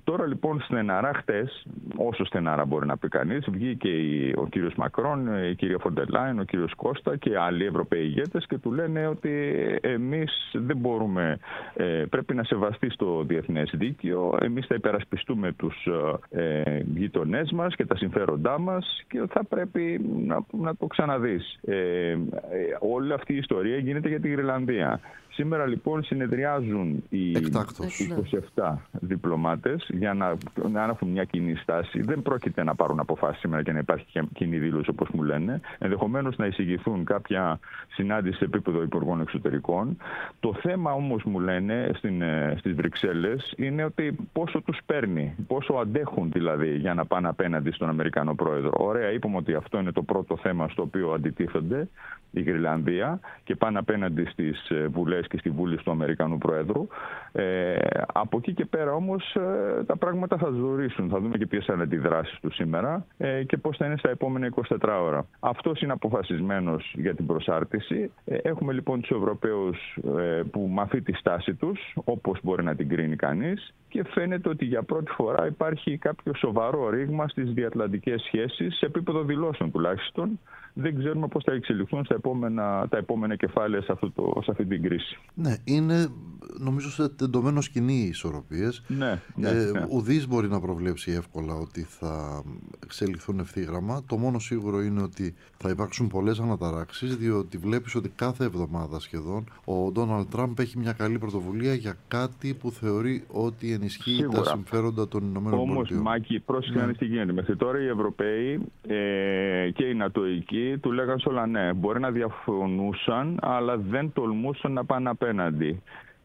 Τώρα λοιπόν στεναρά χτες, όσο στεναρά μπορεί να πει κανείς, βγήκε ο κύριος Μακρόν, η κυρία Φοντερ Λάιεν, ο κύριος Κώστα και άλλοι Ευρωπαίοι ηγέτες και του λένε ότι εμείς δεν μπορούμε, πρέπει να σεβαστεί στο διεθνές δίκαιο, εμείς θα υπερασπιστούμε τους γειτονές μας και τα συμφέροντά μας και θα πρέπει να το ξαναδείς. Όλη αυτή η ιστορία γίνεται για τη Γροιλανδία. Σήμερα λοιπόν συνεδριάζουν οι 27 διπλωμάτες για να έχουν μια κοινή στάση. Δεν πρόκειται να πάρουν αποφάσεις σήμερα και να υπάρχει κοινή δήλωση όπως μου λένε. Ενδεχομένως να εισηγηθούν κάποια συνάντηση σε επίπεδο υπουργών εξωτερικών. Το θέμα όμως μου λένε στις Βρυξέλλες είναι ότι πόσο τους παίρνει, πόσο αντέχουν δηλαδή για να πάνε απέναντι στον Αμερικανό πρόεδρο. Ωραία, είπαμε ότι αυτό είναι το πρώτο θέμα στο οποίο αντιτίθενται η Γροιλανδία και πάνε απέναντι στις βουλές και στη βούληση του Αμερικανού Προέδρου. Από εκεί και πέρα όμως τα πράγματα θα ζορίσουν. Θα δούμε και ποιες θα είναι αντιδράσεις του σήμερα και πώς θα είναι στα επόμενα 24 ώρα. Αυτός είναι αποφασισμένος για την προσάρτηση. Έχουμε λοιπόν τους Ευρωπαίους που με αυτή τη στάση τους, όπως μπορεί να την κρίνει κανείς, και φαίνεται ότι για πρώτη φορά υπάρχει κάποιο σοβαρό ρήγμα στις διατλαντικές σχέσεις, σε επίπεδο δηλώσεων τουλάχιστον. Δεν ξέρουμε πώς θα εξελιχθούν τα επόμενα κεφάλαια σε αυτή την κρίση. Ναι, είναι νομίζω σε τεντωμένο σκηνή οι ισορροπίες. Ναι. Ουδής μπορεί να προβλέψει εύκολα ότι θα εξελιχθούν ευθύγραμμα. Το μόνο σίγουρο είναι ότι θα υπάρξουν πολλές αναταράξεις, διότι βλέπεις ότι κάθε εβδομάδα σχεδόν ο Ντόναλντ Τραμπ έχει μια καλή πρωτοβουλία για κάτι που θεωρεί ότι ενισχύει τα συμφέροντα των Ηνωμένων Πολιτειών. Όμως, Μάκη, πρόσεχε τι γίνεται. Μέχρι τώρα οι Ευρωπαίοι και οι Νατοικοί του λέγαν σε όλα ναι. Μπορεί να διαφωνούσαν, αλλά δεν τολμούσαν να πάνε απέναντι.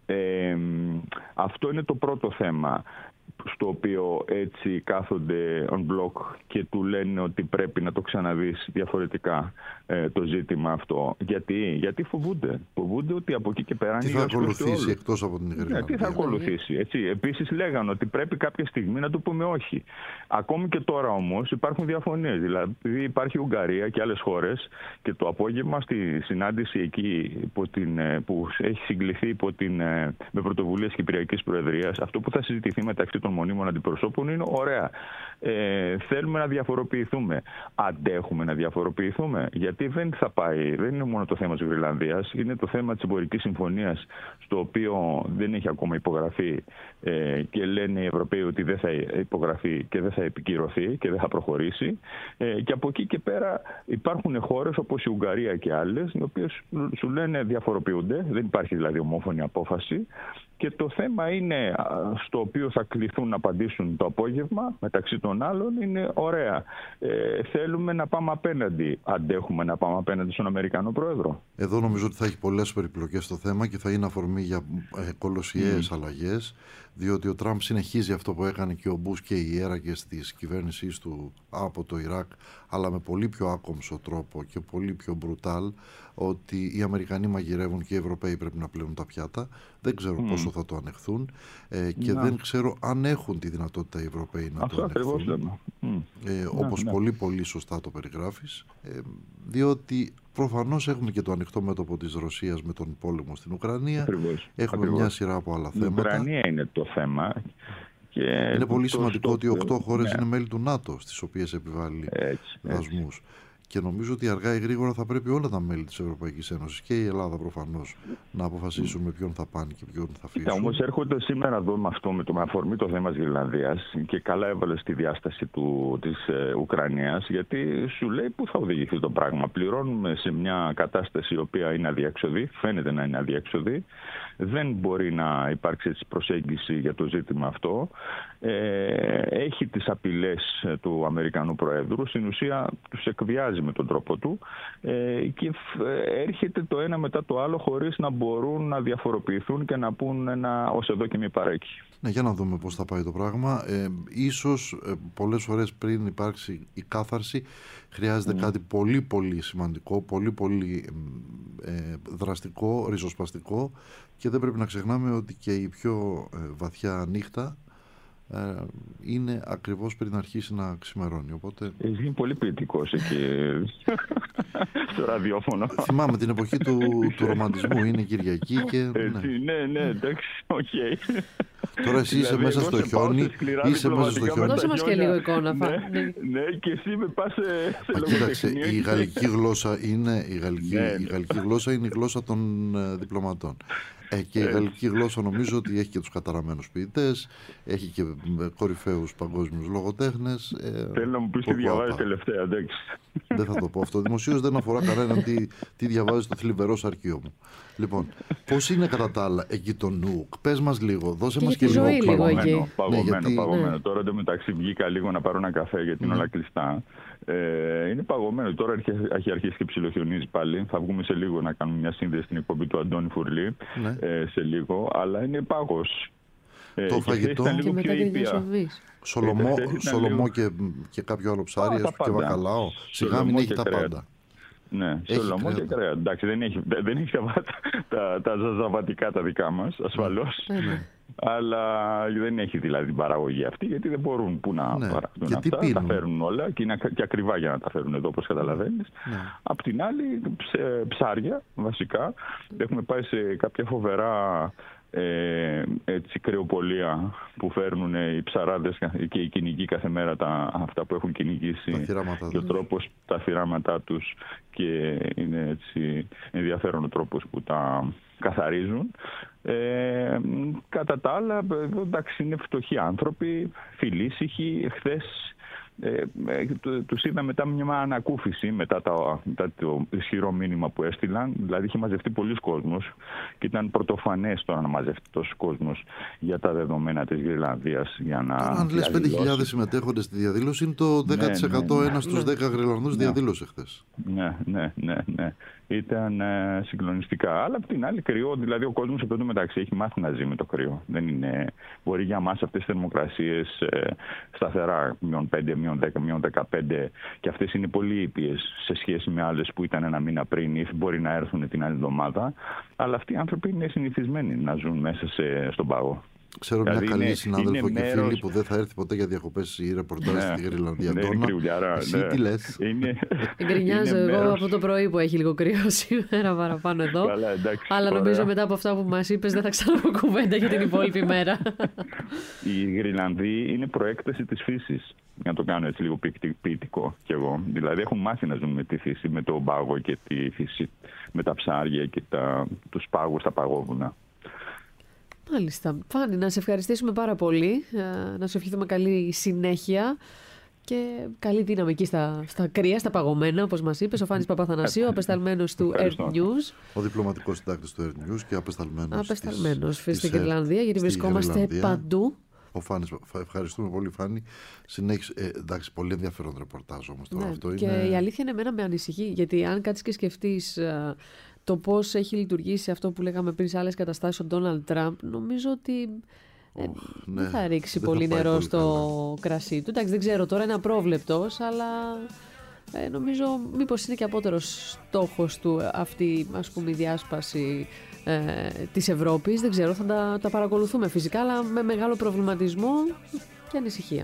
Αυτό είναι το πρώτο θέμα, στο οποίο έτσι κάθονται on block και του λένε ότι πρέπει να το ξαναδείς διαφορετικά το ζήτημα αυτό. Γιατί φοβούνται. Φοβούνται ότι από εκεί και πέρα... Τι θα ακολουθήσει εκτός από την Γροιλανδία. Τι θα ακολουθήσει. Έτσι. Επίσης λέγανε ότι πρέπει κάποια στιγμή να του πούμε όχι. Ακόμη και τώρα όμως υπάρχουν διαφωνίες. Δηλαδή υπάρχει η Ουγγαρία και άλλες χώρες και το απόγευμα στη συνάντηση εκεί που έχει συγκληθεί με πρωτοβουλίες Κυπριακής Προεδρίας, αυτό που θα συζητηθεί μεταξύ των μονίμων αντιπροσώπων είναι ωραία. Θέλουμε να διαφοροποιηθούμε. Αντέχουμε να διαφοροποιηθούμε. Γιατί δεν θα πάει, δεν είναι μόνο το θέμα της Γροιλανδίας, είναι το θέμα της εμπορικής συμφωνίας, στο οποίο δεν έχει ακόμα υπογραφεί και λένε οι Ευρωπαίοι ότι δεν θα υπογραφεί και δεν θα επικυρωθεί και δεν θα προχωρήσει. Και από εκεί και πέρα υπάρχουν χώρες όπως η Ουγγαρία και άλλες, οι οποίες σου λένε διαφοροποιούνται, δεν υπάρχει δηλαδή ομόφωνη απόφαση. Και το θέμα είναι, στο οποίο θα κληθούν να απαντήσουν το απόγευμα, μεταξύ των άλλων, είναι ωραία. Θέλουμε να πάμε απέναντι. Αντέχουμε να πάμε απέναντι στον Αμερικανό Πρόεδρο. Εδώ νομίζω ότι θα έχει πολλές περιπλοκές στο θέμα και θα είναι αφορμή για κολοσιαίες αλλαγές, διότι ο Τραμπ συνεχίζει αυτό που έκανε και ο Μπούς και οι ιέραρχες της κυβέρνησής του από το Ιράκ, αλλά με πολύ πιο άκομψο τρόπο και πολύ πιο μπρουτάλ, ότι οι Αμερικανοί μαγειρεύουν και οι Ευρωπαίοι πρέπει να πλένουν τα πιάτα. Δεν ξέρω πόσο θα το ανεχθούν και δεν ξέρω αν έχουν τη δυνατότητα οι Ευρωπαίοι να το ανεχθούν. Όπως πολύ πολύ σωστά το περιγράφεις, διότι προφανώς έχουμε και το ανοιχτό μέτωπο της Ρωσίας με τον πόλεμο στην Ουκρανία. Έχουμε μια σειρά από άλλα θέματα. Η Ουκρανία είναι το θέμα. Και είναι πολύ σημαντικό ότι 8 χώρες είναι μέλη του ΝΑΤΟ, στις οποίες επιβάλλει δασμούς. Και νομίζω ότι αργά ή γρήγορα θα πρέπει όλα τα μέλη της Ευρωπαϊκής Ένωσης και η Ελλάδα προφανώς να αποφασίσουν με ποιον θα πάνε και ποιον θα αφήσουν. Όμως έρχονται σήμερα εδώ με αφορμή το θέμα της Γροιλανδίας και καλά έβαλε στη διάσταση της Ουκρανίας, γιατί σου λέει πού θα οδηγηθεί το πράγμα. Πληρώνουμε σε μια κατάσταση η οποία είναι αδιέξοδη, φαίνεται να είναι αδιέξοδη. Δεν μπορεί να υπάρξει έτσι προσέγγιση για το ζήτημα αυτό. Έχει τις απειλές του Αμερικανού Προέδρου, στην ουσία τους εκβιάζει με τον τρόπο του και έρχεται το ένα μετά το άλλο χωρίς να μπορούν να διαφοροποιηθούν και να πούν ως εδώ και μη παρέκει. Ναι, για να δούμε πώς θα πάει το πράγμα. Ίσως πολλές φορές πριν υπάρξει η κάθαρση χρειάζεται κάτι πολύ πολύ σημαντικό, πολύ πολύ δραστικό, ριζοσπαστικό, και δεν πρέπει να ξεχνάμε ότι και η πιο βαθιά νύχτα είναι ακριβώς πριν αρχίσει να ξημερώνει. Οπότε... Είναι πολύ ποιητικός εκεί στο ραδιόφωνο. Θυμάμαι την εποχή του ρομαντισμού, είναι Κυριακή και... Ναι, εντάξει, οκ. Τώρα εσύ είσαι Δηλαδή, μέσα εγώ στο σε πάω χιόνι, σε σκληρά είσαι μέσα στο διπλωματικά χιόνι. Δώσε μας και λίγο εικόνα. Ναι, και εσύ με πας σε Μα κοίταξε, λογοτεχνία. η γαλλική γλώσσα είναι η Ναι. γαλλική γλώσσα είναι η γλώσσα των διπλωματών. Και η γαλλική γλώσσα νομίζω ότι έχει και τους καταραμένους ποιητές, έχει και κορυφαίους παγκόσμιους λογοτέχνες. Θέλω να μου πεις τι διαβάζει τελευταία, εντάξει. Δεν θα το πω αυτό. Δημοσίως δεν αφορά κανέναν τι διαβάζει στο θλιβερό σαρκείο μου. Λοιπόν, πώς είναι κατά τα άλλα εκεί το Νουκ? Πες μας λίγο, δώσε Και μας για και τη λίγο ζωή λίγο παγωμένο. εκεί. Παγωμένο. Ναι. Τώρα εντωμεταξύ βγήκα λίγο να πάρω ένα καφέ γιατί είναι όλα κλειστά. Είναι παγωμένο. Τώρα έχει αρχίσει και ψιλοχιονίζει πάλι. Θα βγούμε σε λίγο να κάνουμε μια σύνδεση στην εκπομπή του Αντώνη Φουρλή. Ναι. Σε λίγο. Αλλά είναι πάγος. Το φαγητό ήταν Και λίγο μετά πιο και ήπια. Σολομό και κάποιο άλλο ψάρι, τα και πάντα. βακαλάο. Σιγά Σολομό μην έχει και τα κρέα. πάντα. Ναι, Έχει σολομό και κρέα. κρέα. Εντάξει, δεν έχει τα ζαζαβατικά τα δικά μας, ασφαλώς. Ναι. Αλλά δεν έχει δηλαδή την παραγωγή αυτή, γιατί δεν μπορούν που να Ναι. παραχθούν Και τι αυτά. Τα πίνουν? φέρουν όλα και είναι και ακριβά για να τα φέρουν εδώ, όπως καταλαβαίνεις. Ναι. Απ' την άλλη, ψάρια βασικά. Έχουμε πάει σε κάποια φοβερά κρεοπολία που φέρνουν οι ψαράδες και οι κυνηγοί κάθε μέρα αυτά που έχουν κυνηγήσει Τα θυράματα και ο τους. τρόπος, τα θυράματά τους, και είναι έτσι ενδιαφέρον ο τρόπος που τα καθαρίζουν. Κατά τα άλλα, εντάξει, είναι φτωχοί άνθρωποι, φιλήσυχοι. Χθες τους είδα μετά μια ανακούφιση, μετά το ισχυρό μήνυμα που έστειλαν. Δηλαδή είχε μαζευτεί πολλοί κόσμος και ήταν πρωτοφανές το να μαζευτεί τόσο κόσμος για τα δεδομένα της Γρυλανδίας. Αν λες 5.000 συμμετέχοντες στη διαδήλωση, είναι το 10%. Ένας στους 10 Γρυλανδούς διαδήλωσε χθες. Ναι. Ήταν συγκλονιστικά. Αλλά απ' την άλλη κρυό, δηλαδή ο κόσμος από το μεταξύ έχει μάθει να ζει με το κρύο. Δεν είναι, μπορεί για μας αυτές τις θερμοκρασίες σταθερά, -5, -10, -15, και αυτές είναι πολύ ήπιες σε σχέση με άλλες που ήταν ένα μήνα πριν ή μπορεί να έρθουν την άλλη εβδομάδα. Αλλά αυτοί οι άνθρωποι είναι συνηθισμένοι να ζουν μέσα στον πάγο. Ξέρω μια Δηλαδή καλή συνάδελφο είναι και μέρος... φίλη που δεν θα έρθει ποτέ για διακοπές ή ρεπορτάζ στη Γρυλανδία. Ναι, Ντόνα, κρυουλιάρα, εσύ ναι. τι λες? Γκρινιάζω είναι εγώ μέρος- από το πρωί που έχει λίγο κρύο σήμερα παραπάνω εδώ. Καλά, εντάξει, Αλλά ωραία. νομίζω μετά από αυτά που μας είπες δεν θα ξαναπώ κουβέντα για την υπόλοιπη μέρα. Η Γρυλανδοί είναι προέκταση της φύσης. Να το κάνω έτσι λίγο ποιητικό κι εγώ. Δηλαδή έχουν μάθει να ζουν με τη φύση, με τον πάγο και τη φύση, με τα ψάρια και τους πάγους, τα παγόβουνα. Μάλιστα. Φάνη, να σε ευχαριστήσουμε πάρα πολύ. Να σου ευχηθούμε καλή συνέχεια και καλή δύναμη εκεί στα κρύα, στα παγωμένα, όπως μας είπες. Ο Φάνης Παπαθανασίου, απεσταλμένος του Earth Ευχαριστώ. News. Ο διπλωματικός συντάκτης του Earth News και Απεσταλμένος στις στην Γρυλανδία, γιατί στη βρισκόμαστε Γρυλανδία. παντού. Ο Φάνης, ευχαριστούμε πολύ Φάνη. Συνέχισε, εντάξει, πολύ ενδιαφέρον ρεπορτάζ όμως τώρα Ναι, αυτό και είναι... η αλήθεια είναι εμένα με ανησυχεί, γιατί αν κάτσεις και σκεφτείς το πώς έχει λειτουργήσει αυτό που λέγαμε πριν σε άλλες καταστάσεις ο Ντόναλντ Τραμπ, νομίζω ότι ναι, δεν θα ρίξει δεν θα πολύ πάει νερό πολύ στο κρασί του. Εντάξει, δεν ξέρω τώρα, είναι απρόβλεπτος, αλλά νομίζω μήπως είναι και απότερος στόχος του αυτή, ας πούμε, η διάσπαση της Ευρώπης. Δεν ξέρω, θα τα παρακολουθούμε φυσικά, αλλά με μεγάλο προβληματισμό και ανησυχία.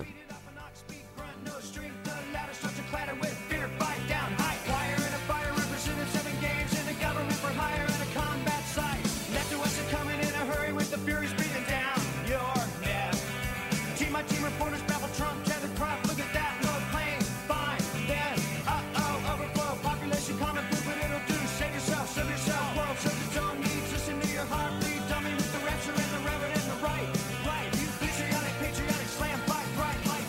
Patriotic, slam, fight, right, like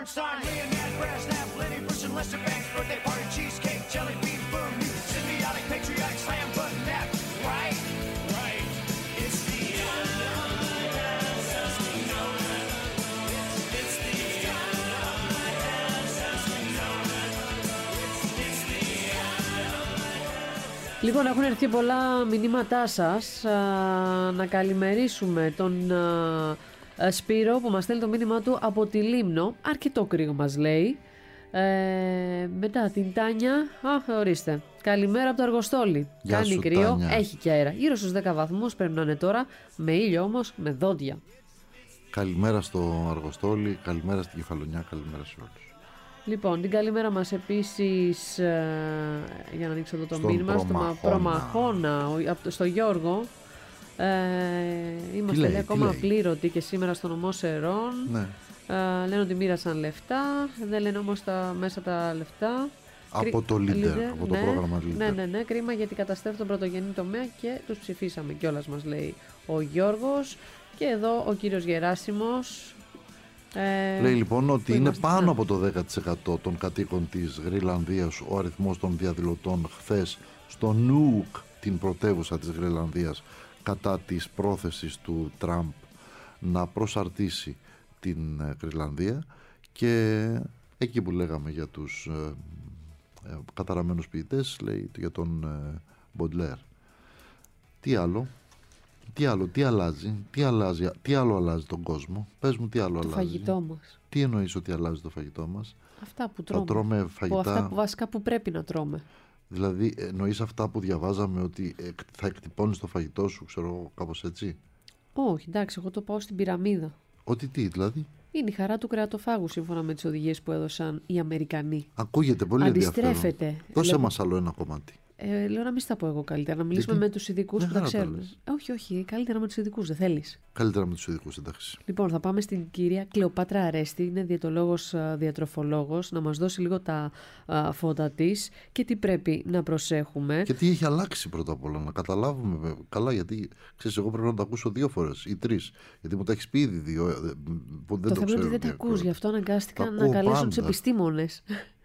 sign, millionaire, brass snap, Lenny Bruce and Lester Banks, birthday party, cheesecake, jelly bean, boom, you symbiotic, patriotic, slam button, nap, right? Right. It's the Λοιπόν, έχουν έρθει πολλά μηνύματά σας. Να καλημερίσουμε τον Σπύρο που μας στέλνει το μήνυμά του από τη Λίμνο. Αρκετό κρύο μας λέει. Μετά την Τάνια. Ορίστε. Καλημέρα από το Αργοστόλι. Γεια Κάνει σου, κρύο, Τάνια. έχει και αέρα. Γύρω στους 10 βαθμούς πρέπει να είναι τώρα. Με ήλιο όμως, με δόντια. Καλημέρα στο Αργοστόλι, καλημέρα στην Κεφαλονιά, καλημέρα σε όλους. Λοιπόν, την καλημέρα μας επίσης, για να ανοίξω εδώ το Στον μήνυμα, Προμαχώνα, στο Γιώργο. Είμαστε λέει, λέει, ακόμα λέει? απλήρωτοι και σήμερα στο νομό Σερών. Ναι. Λένε ότι μοίρασαν λεφτά, δεν λένε όμως μέσα τα λεφτά. Από το Leader, από το πρόγραμμα Leader. Ναι, κρίμα γιατί καταστρέφει τον πρωτογενή τομέα και τους ψηφίσαμε κιόλας, μας λέει ο Γιώργος. Και εδώ ο κύριος Γεράσιμος. Λέει λοιπόν ότι είναι είμαστε, πάνω από το 10% των κατοίκων της Γρυλανδίας ο αριθμός των διαδηλωτών χθες στο Νούκ, την πρωτεύουσα της Γρυλανδίας, κατά της πρόθεσης του Τραμπ να προσαρτήσει την Γρυλανδία. Και εκεί που λέγαμε για τους καταραμένους ποιητές, λέει για τον Μποντλέρ. Τι άλλο αλλάζει τον κόσμο? Πες μου τι άλλο αλλάζει. Το φαγητό μας. Τι εννοείς ότι αλλάζει το φαγητό μας? Αυτά που τρώμε. Θα τρώμε φαγητά. Αυτά που βασικά που πρέπει να τρώμε. Δηλαδή εννοείς αυτά που διαβάζαμε ότι θα εκτυπώνεις το φαγητό σου, ξέρω εγώ, κάπως έτσι? Όχι, εντάξει, εγώ το πάω στην πυραμίδα. Ότι τι δηλαδή? Είναι η χαρά του κρεατοφάγου σύμφωνα με τις οδηγίες που έδωσαν οι Αμερικανοί. Ακούγεται πολύ ενδιαφέρον. Αντιστρέφεται. Δώσε μας άλλο ένα κομμάτι. Λέω να μην στα πω εγώ καλύτερα, να μιλήσουμε με τους ειδικούς που τα ξέρουν. Όχι, καλύτερα με τους ειδικούς, δεν θέλεις? Καλύτερα με τους ειδικούς, εντάξει. Λοιπόν, θα πάμε στην κυρία Κλεοπάτρα Αρέστη, είναι διαιτολόγος, διατροφολόγος, να μας δώσει λίγο τα φώτα της και τι πρέπει να προσέχουμε. Και τι έχει αλλάξει πρώτα απ' όλα, να καταλάβουμε καλά, γιατί ξέρεις, εγώ πρέπει να το ακούσω 2 φορές ή 3, γιατί μου τα έχεις πει ήδη 2. Που δεν το θέμα είναι ότι δεν τα ακούς, γι' αυτό αναγκάστηκα να καλέσω τους επιστήμονες.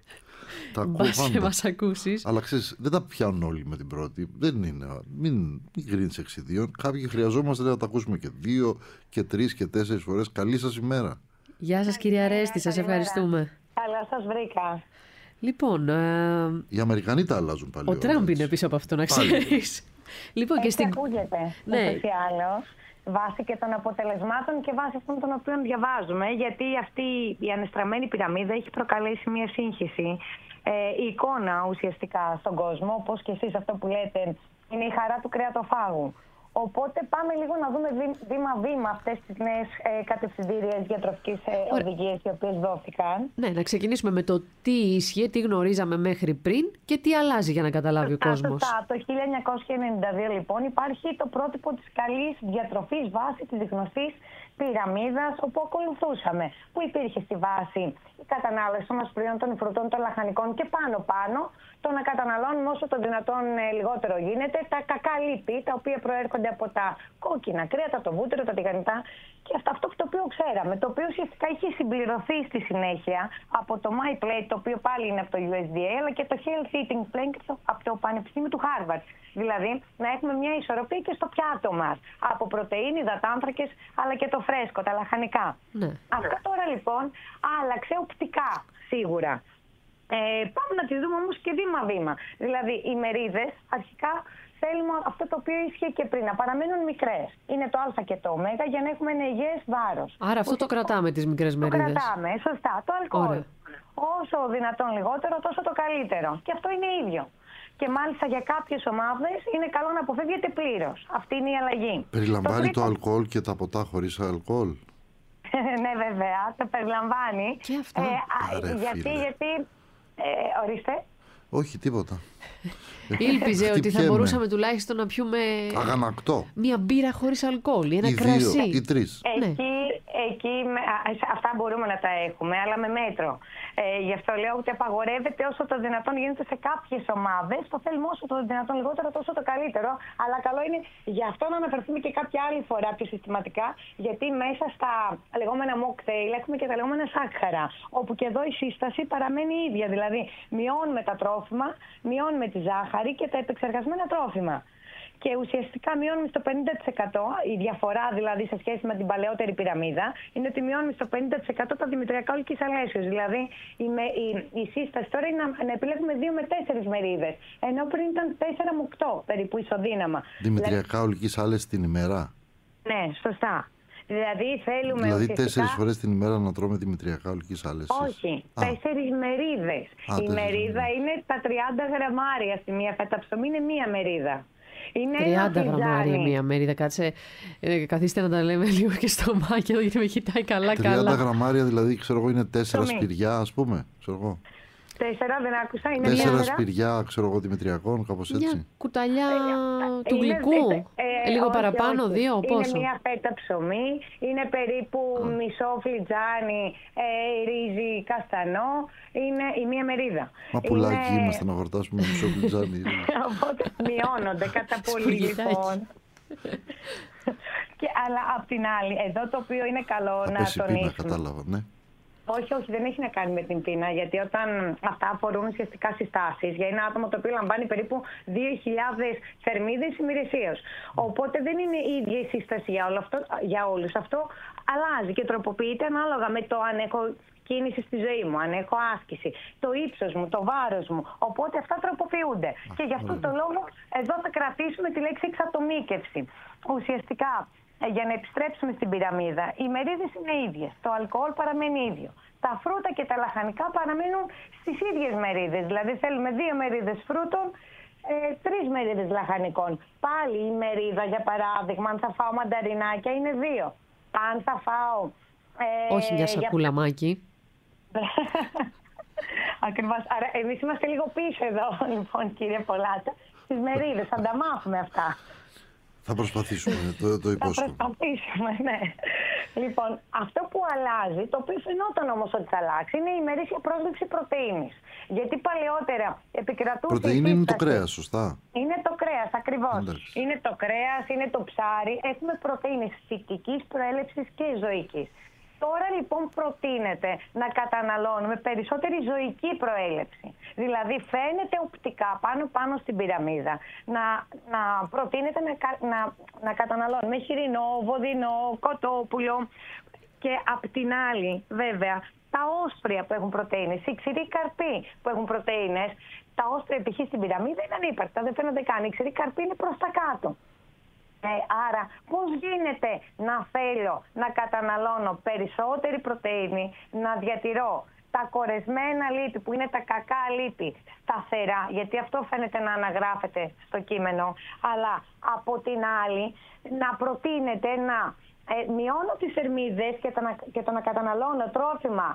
Μπας και μας ακούσεις. Αλλά ξέρεις, δεν τα πιάνουν όλοι με την πρώτη. Δεν είναι. Μην κρίνεις εξ ιδίων. Κάποιοι χρειαζόμαστε να τα ακούσουμε και 2 και 3 και 4 φορές. Καλή σας ημέρα. Γεια σας κυρία Αρέστη, σας ευχαριστούμε. Καλά σας βρήκα. Λοιπόν, οι Αμερικανοί τα αλλάζουν πάλι. Ο Τραμπ είναι πίσω από αυτό, να ξέρεις. Λοιπόν, έτσι ακούγεται. Ναι. Ούτως ή άλλως, βάσει και των αποτελεσμάτων και βάσει αυτών των οποίων διαβάζουμε, γιατί αυτή η ανεστραμμένη πυραμίδα έχει προκαλέσει μια σύγχυση. Η εικόνα ουσιαστικά στον κόσμο, όπως και εσείς αυτό που λέτε, είναι η χαρά του κρεατοφάγου. Οπότε πάμε λίγο να δούμε βήμα-βήμα αυτές τις νέες κατευθυντήριες διατροφικές οδηγίες οι οποίες δόθηκαν. Ναι, να ξεκινήσουμε με το τι ίσχυε, τι γνωρίζαμε μέχρι πριν και τι αλλάζει για να καταλάβει ο κόσμος. Το 1992 λοιπόν υπάρχει το πρότυπο της καλής διατροφής βάση της γνωστής πυραμίδας, όπου ακολουθούσαμε. Που υπήρχε στη βάση η κατανάλωση των ασπριών, των φρουτών, των λαχανικών και πάνω το να καταναλώνουμε όσο το δυνατόν λιγότερο γίνεται τα κακά λίπη, τα οποία προέρχονται από τα κόκκινα κρέατα, το βούτυρο, τα τηγανιτά και αυτό το οποίο ξέραμε, το οποίο ουσιαστικά είχε συμπληρωθεί στη συνέχεια από το MyPlate, το οποίο πάλι είναι από το USDA, αλλά και το Health Eating Plan από το Πανεπιστήμιο του Harvard. Δηλαδή να έχουμε μια ισορροπία και στο πιάτο μας, από πρωτεΐνη, υδατάνθρακες, αλλά και το φρέσκο, τα λαχανικά. Ναι. Αυτό τώρα λοιπόν άλλαξε οπτικά σίγουρα. Πάμε να τις δούμε όμως και βήμα-βήμα. Δηλαδή οι μερίδες αρχικά θέλουμε αυτό το οποίο ίσχυε και πριν, να παραμένουν μικρές. Είναι το α και το ω για να έχουμε ένα υγιές βάρος. Άρα αυτό το κρατάμε τις μικρές μερίδες. Το κρατάμε, σωστά. Το αλκοόλ. Ωραία. Όσο δυνατόν λιγότερο, τόσο το καλύτερο. Και αυτό είναι ίδιο. Και μάλιστα για κάποιες ομάδες είναι καλό να αποφεύγεται πλήρως. Αυτή είναι η αλλαγή. Περιλαμβάνει το αλκοόλ και τα ποτά χωρίς αλκοόλ? Ναι, βέβαια, το περιλαμβάνει. Και αυτά. Γιατί ορίστε. Όχι, τίποτα. Ήλπιζε ότι θα μπορούσαμε τουλάχιστον να πιούμε αγανακτό. μια μπύρα χωρίς αλκοόλ ή ένα κρασί. 2 ή 3. Εκεί εκεί αυτά μπορούμε να τα έχουμε, αλλά με μέτρο. Γι' αυτό λέω ότι απαγορεύεται όσο το δυνατόν γίνεται σε κάποιες ομάδες. Το θέλουμε όσο το δυνατόν λιγότερο, τόσο το καλύτερο. Αλλά καλό είναι γι' αυτό να αναφερθούμε και κάποια άλλη φορά πιο συστηματικά, γιατί μέσα στα λεγόμενα mocktail έχουμε και τα λεγόμενα σάκχαρα. Όπου και εδώ η σύσταση παραμένει ίδια. Δηλαδή, μειώνουμε τα τρόφιμα, μειώνουμε τη ζάχαρη και τα επεξεργασμένα τρόφιμα. Και ουσιαστικά μειώνουμε στο 50%, η διαφορά δηλαδή σε σχέση με την παλαιότερη πυραμίδα, είναι ότι μειώνουμε στο 50% τα δημητριακά ολικής αλέσεως. Δηλαδή η σύσταση τώρα είναι να επιλέγουμε 2 με 4 μερίδες, ενώ πριν ήταν 4 με 8 περίπου ισοδύναμα. Δημητριακά ολικής άλεσης την ημέρα. Ναι, σωστά. Δηλαδή θέλουμε. Δηλαδή ουσιαστικά 4 φορές την ημέρα να τρώμε δημητριακά ολικής άλεσης. Όχι, 4 μερίδες. Η μερίδα είναι τα 30 γραμμάρια στη μία φέτα ψωμί, είναι μία μερίδα. Είναι 30 γραμμάρια μία μερίδα. Κάτσε, καθίστε να τα λέμε λίγο και στο μάκι εδώ, γιατί με κοιτάει καλά-καλά. 30 γραμμάρια δηλαδή, ξέρω εγώ, είναι 4 σπηριά, ας πούμε. Ξέρω εγώ. 4 δεν άκουσα, είναι 4 σπηριά, ξέρω εγώ, δημητριακών, κάπως έτσι. Μια κουταλιά του γλυκού. Λίγο παραπάνω, 2, πόσο? Είναι μια φέτα ψωμί, είναι περίπου μισό φλιτζάνι ρύζι καστανό, είναι η μία μερίδα. Μα πουλάκι είμαστε να χορτάσουμε μισό φλιτζάνι. Οπότε μειώνονται κατά πολύ λοιπόν. Αλλά απ' την άλλη, εδώ το οποίο είναι καλό να τονίσουμε. Κατάλαβα, ναι. Όχι, δεν έχει να κάνει με την πείνα, γιατί όταν αυτά αφορούν ουσιαστικά συστάσεις για ένα άτομο το οποίο λαμβάνει περίπου 2.000 θερμίδες ημερησίως. Οπότε δεν είναι η ίδια η σύσταση για όλους. Αυτό αλλάζει και τροποποιείται ανάλογα με το αν έχω κίνηση στη ζωή μου, αν έχω άσκηση, το ύψος μου, το βάρος μου. Οπότε αυτά τροποποιούνται. Και γι' αυτό το λόγο εδώ θα κρατήσουμε τη λέξη εξατομίκευση. Ουσιαστικά, για να επιστρέψουμε στην πυραμίδα, οι μερίδες είναι ίδιες. Το αλκοόλ παραμένει ίδιο. Τα φρούτα και τα λαχανικά παραμένουν στις ίδιες μερίδες. Δηλαδή θέλουμε 2 μερίδες φρούτων, 3 μερίδες λαχανικών. Πάλι η μερίδα, για παράδειγμα, αν θα φάω μανταρινάκια, είναι 2. Αν θα φάω... όχι μια σακούλα μάκι. Ακριβώς. Άρα εμείς είμαστε λίγο πίσω εδώ, λοιπόν, κύριε Πολάτα, στις μερίδες. Θα τα μάθουμε αυτά. Θα προσπαθήσουμε, το υπόσχομαι. Θα προσπαθήσουμε, ναι. Λοιπόν, αυτό που αλλάζει, το οποίο φαινόταν όμως ότι θα αλλάξει, είναι η ημερήσια πρόσληψη πρωτεΐνης. Γιατί παλαιότερα επικρατούσε. Πρωτεΐνη είναι το κρέας, σωστά. Είναι το κρέας, ακριβώς. Εντάξει. Είναι το κρέας, είναι το ψάρι. Έχουμε πρωτεΐνης φυτικής προέλευσης και ζωικής. Τώρα λοιπόν προτείνεται να καταναλώνουμε περισσότερη ζωική προέλευση. Δηλαδή φαίνεται οπτικά πάνω στην πυραμίδα να προτείνεται να καταναλώνουμε χοιρινό, βοδινό, κοτόπουλο και απ' την άλλη βέβαια τα όσπρια που έχουν πρωτεΐνες, οι ξηροί καρποί που έχουν πρωτεΐνες. Τα όσπρια π.χ. στην πυραμίδα είναι ανύπαρκτα, δεν φαίνονται καν. Οι ξηροί καρποί είναι προς τα κάτω. Άρα πώς γίνεται να θέλω να καταναλώνω περισσότερη πρωτεΐνη, να διατηρώ τα κορεσμένα λίπη που είναι τα κακά λίπη σταθερά, γιατί αυτό φαίνεται να αναγράφεται στο κείμενο, αλλά από την άλλη να προτείνεται να μειώνω τις θερμίδες και το να καταναλώνω τρόφιμα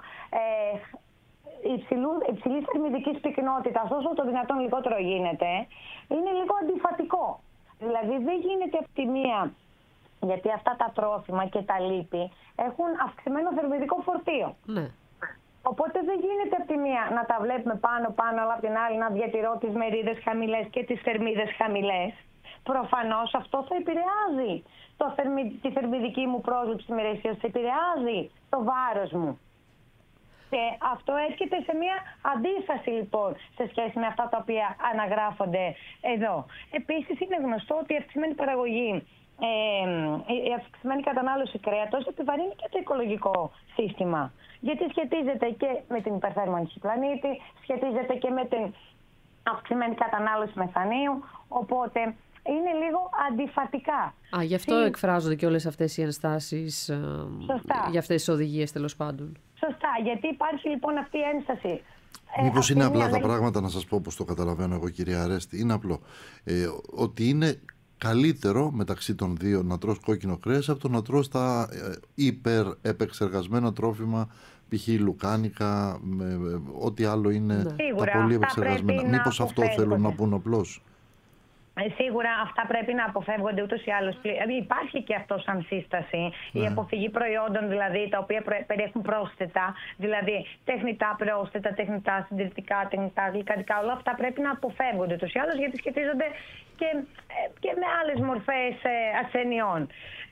υψηλής θερμιδικής πυκνότητας όσο το δυνατόν λιγότερο γίνεται, είναι λίγο αντιφατικό. Δηλαδή δεν γίνεται από τη μία, γιατί αυτά τα τρόφιμα και τα λίπη έχουν αυξημένο θερμιδικό φορτίο. Ναι. Οπότε δεν γίνεται από τη μία να τα βλέπουμε πάνω, αλλά από την άλλη να διατηρώ τις μερίδες χαμηλές και τις θερμίδες χαμηλές. Προφανώς αυτό θα επηρεάζει τη θερμιδική μου πρόσληψη ημερησίως, θα επηρεάζει το βάρος μου. Και αυτό έρχεται σε μια αντίφαση λοιπόν σε σχέση με αυτά τα οποία αναγράφονται εδώ. Επίσης είναι γνωστό ότι η αυξημένη παραγωγή, η αυξημένη κατανάλωση κρέατος επιβαρύνει και το οικολογικό σύστημα. Γιατί σχετίζεται και με την υπερθέρμανση του πλανήτη, σχετίζεται και με την αυξημένη κατανάλωση μεθανίου, οπότε είναι λίγο αντιφατικά. Γι' αυτό εκφράζονται και όλες αυτές οι ενστάσεις για αυτές τις οδηγίες, τέλος πάντων. Σωστά, γιατί υπάρχει λοιπόν αυτή η ένσταση. Μήπως είναι απλά τα πράγματα, να σας πω πώς το καταλαβαίνω εγώ, κυρία Αρέστη. Είναι απλό. Ότι είναι καλύτερο μεταξύ των δύο να τρως κόκκινο κρέας από το να τρως τα υπερ-επεξεργασμένα τρόφιμα, π.χ. λουκάνικα, ό,τι άλλο είναι τα πολύ επεξεργασμένα. Μήπως αυτό θέλουν να πούν απλώς. Σίγουρα αυτά πρέπει να αποφεύγονται ούτως ή άλλως. Υπάρχει και αυτό σαν σύσταση. Η αποφυγή προϊόντων δηλαδή, τα οποία περιέχουν πρόσθετα, δηλαδή τεχνητά πρόσθετα, τεχνητά συντηρητικά, τεχνητά γλυκαντικά, όλα αυτά πρέπει να αποφεύγονται ούτως ή άλλως, γιατί σχετίζονται και με άλλες μορφές ασθενειών.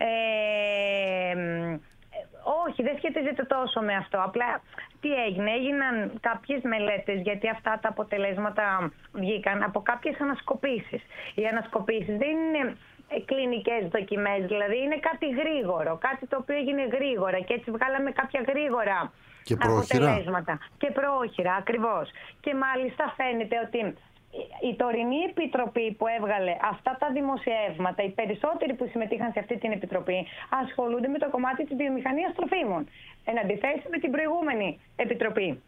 Όχι, δεν σχετίζεται τόσο με αυτό. Απλά τι έγινε, έγιναν κάποιες μελέτες, γιατί αυτά τα αποτελέσματα βγήκαν από κάποιες ανασκοπήσεις. Οι ανασκοπήσεις δεν είναι κλινικές δοκιμές, δηλαδή είναι κάτι γρήγορο, κάτι το οποίο έγινε γρήγορα και έτσι βγάλαμε κάποια γρήγορα αποτελέσματα. Και πρόχειρα, ακριβώς. Και μάλιστα φαίνεται ότι η τωρινή επιτροπή που έβγαλε αυτά τα δημοσιεύματα, οι περισσότεροι που συμμετείχαν σε αυτή την επιτροπή, ασχολούνται με το κομμάτι της βιομηχανίας τροφίμων, εν αντιθέσει με την προηγούμενη επιτροπή.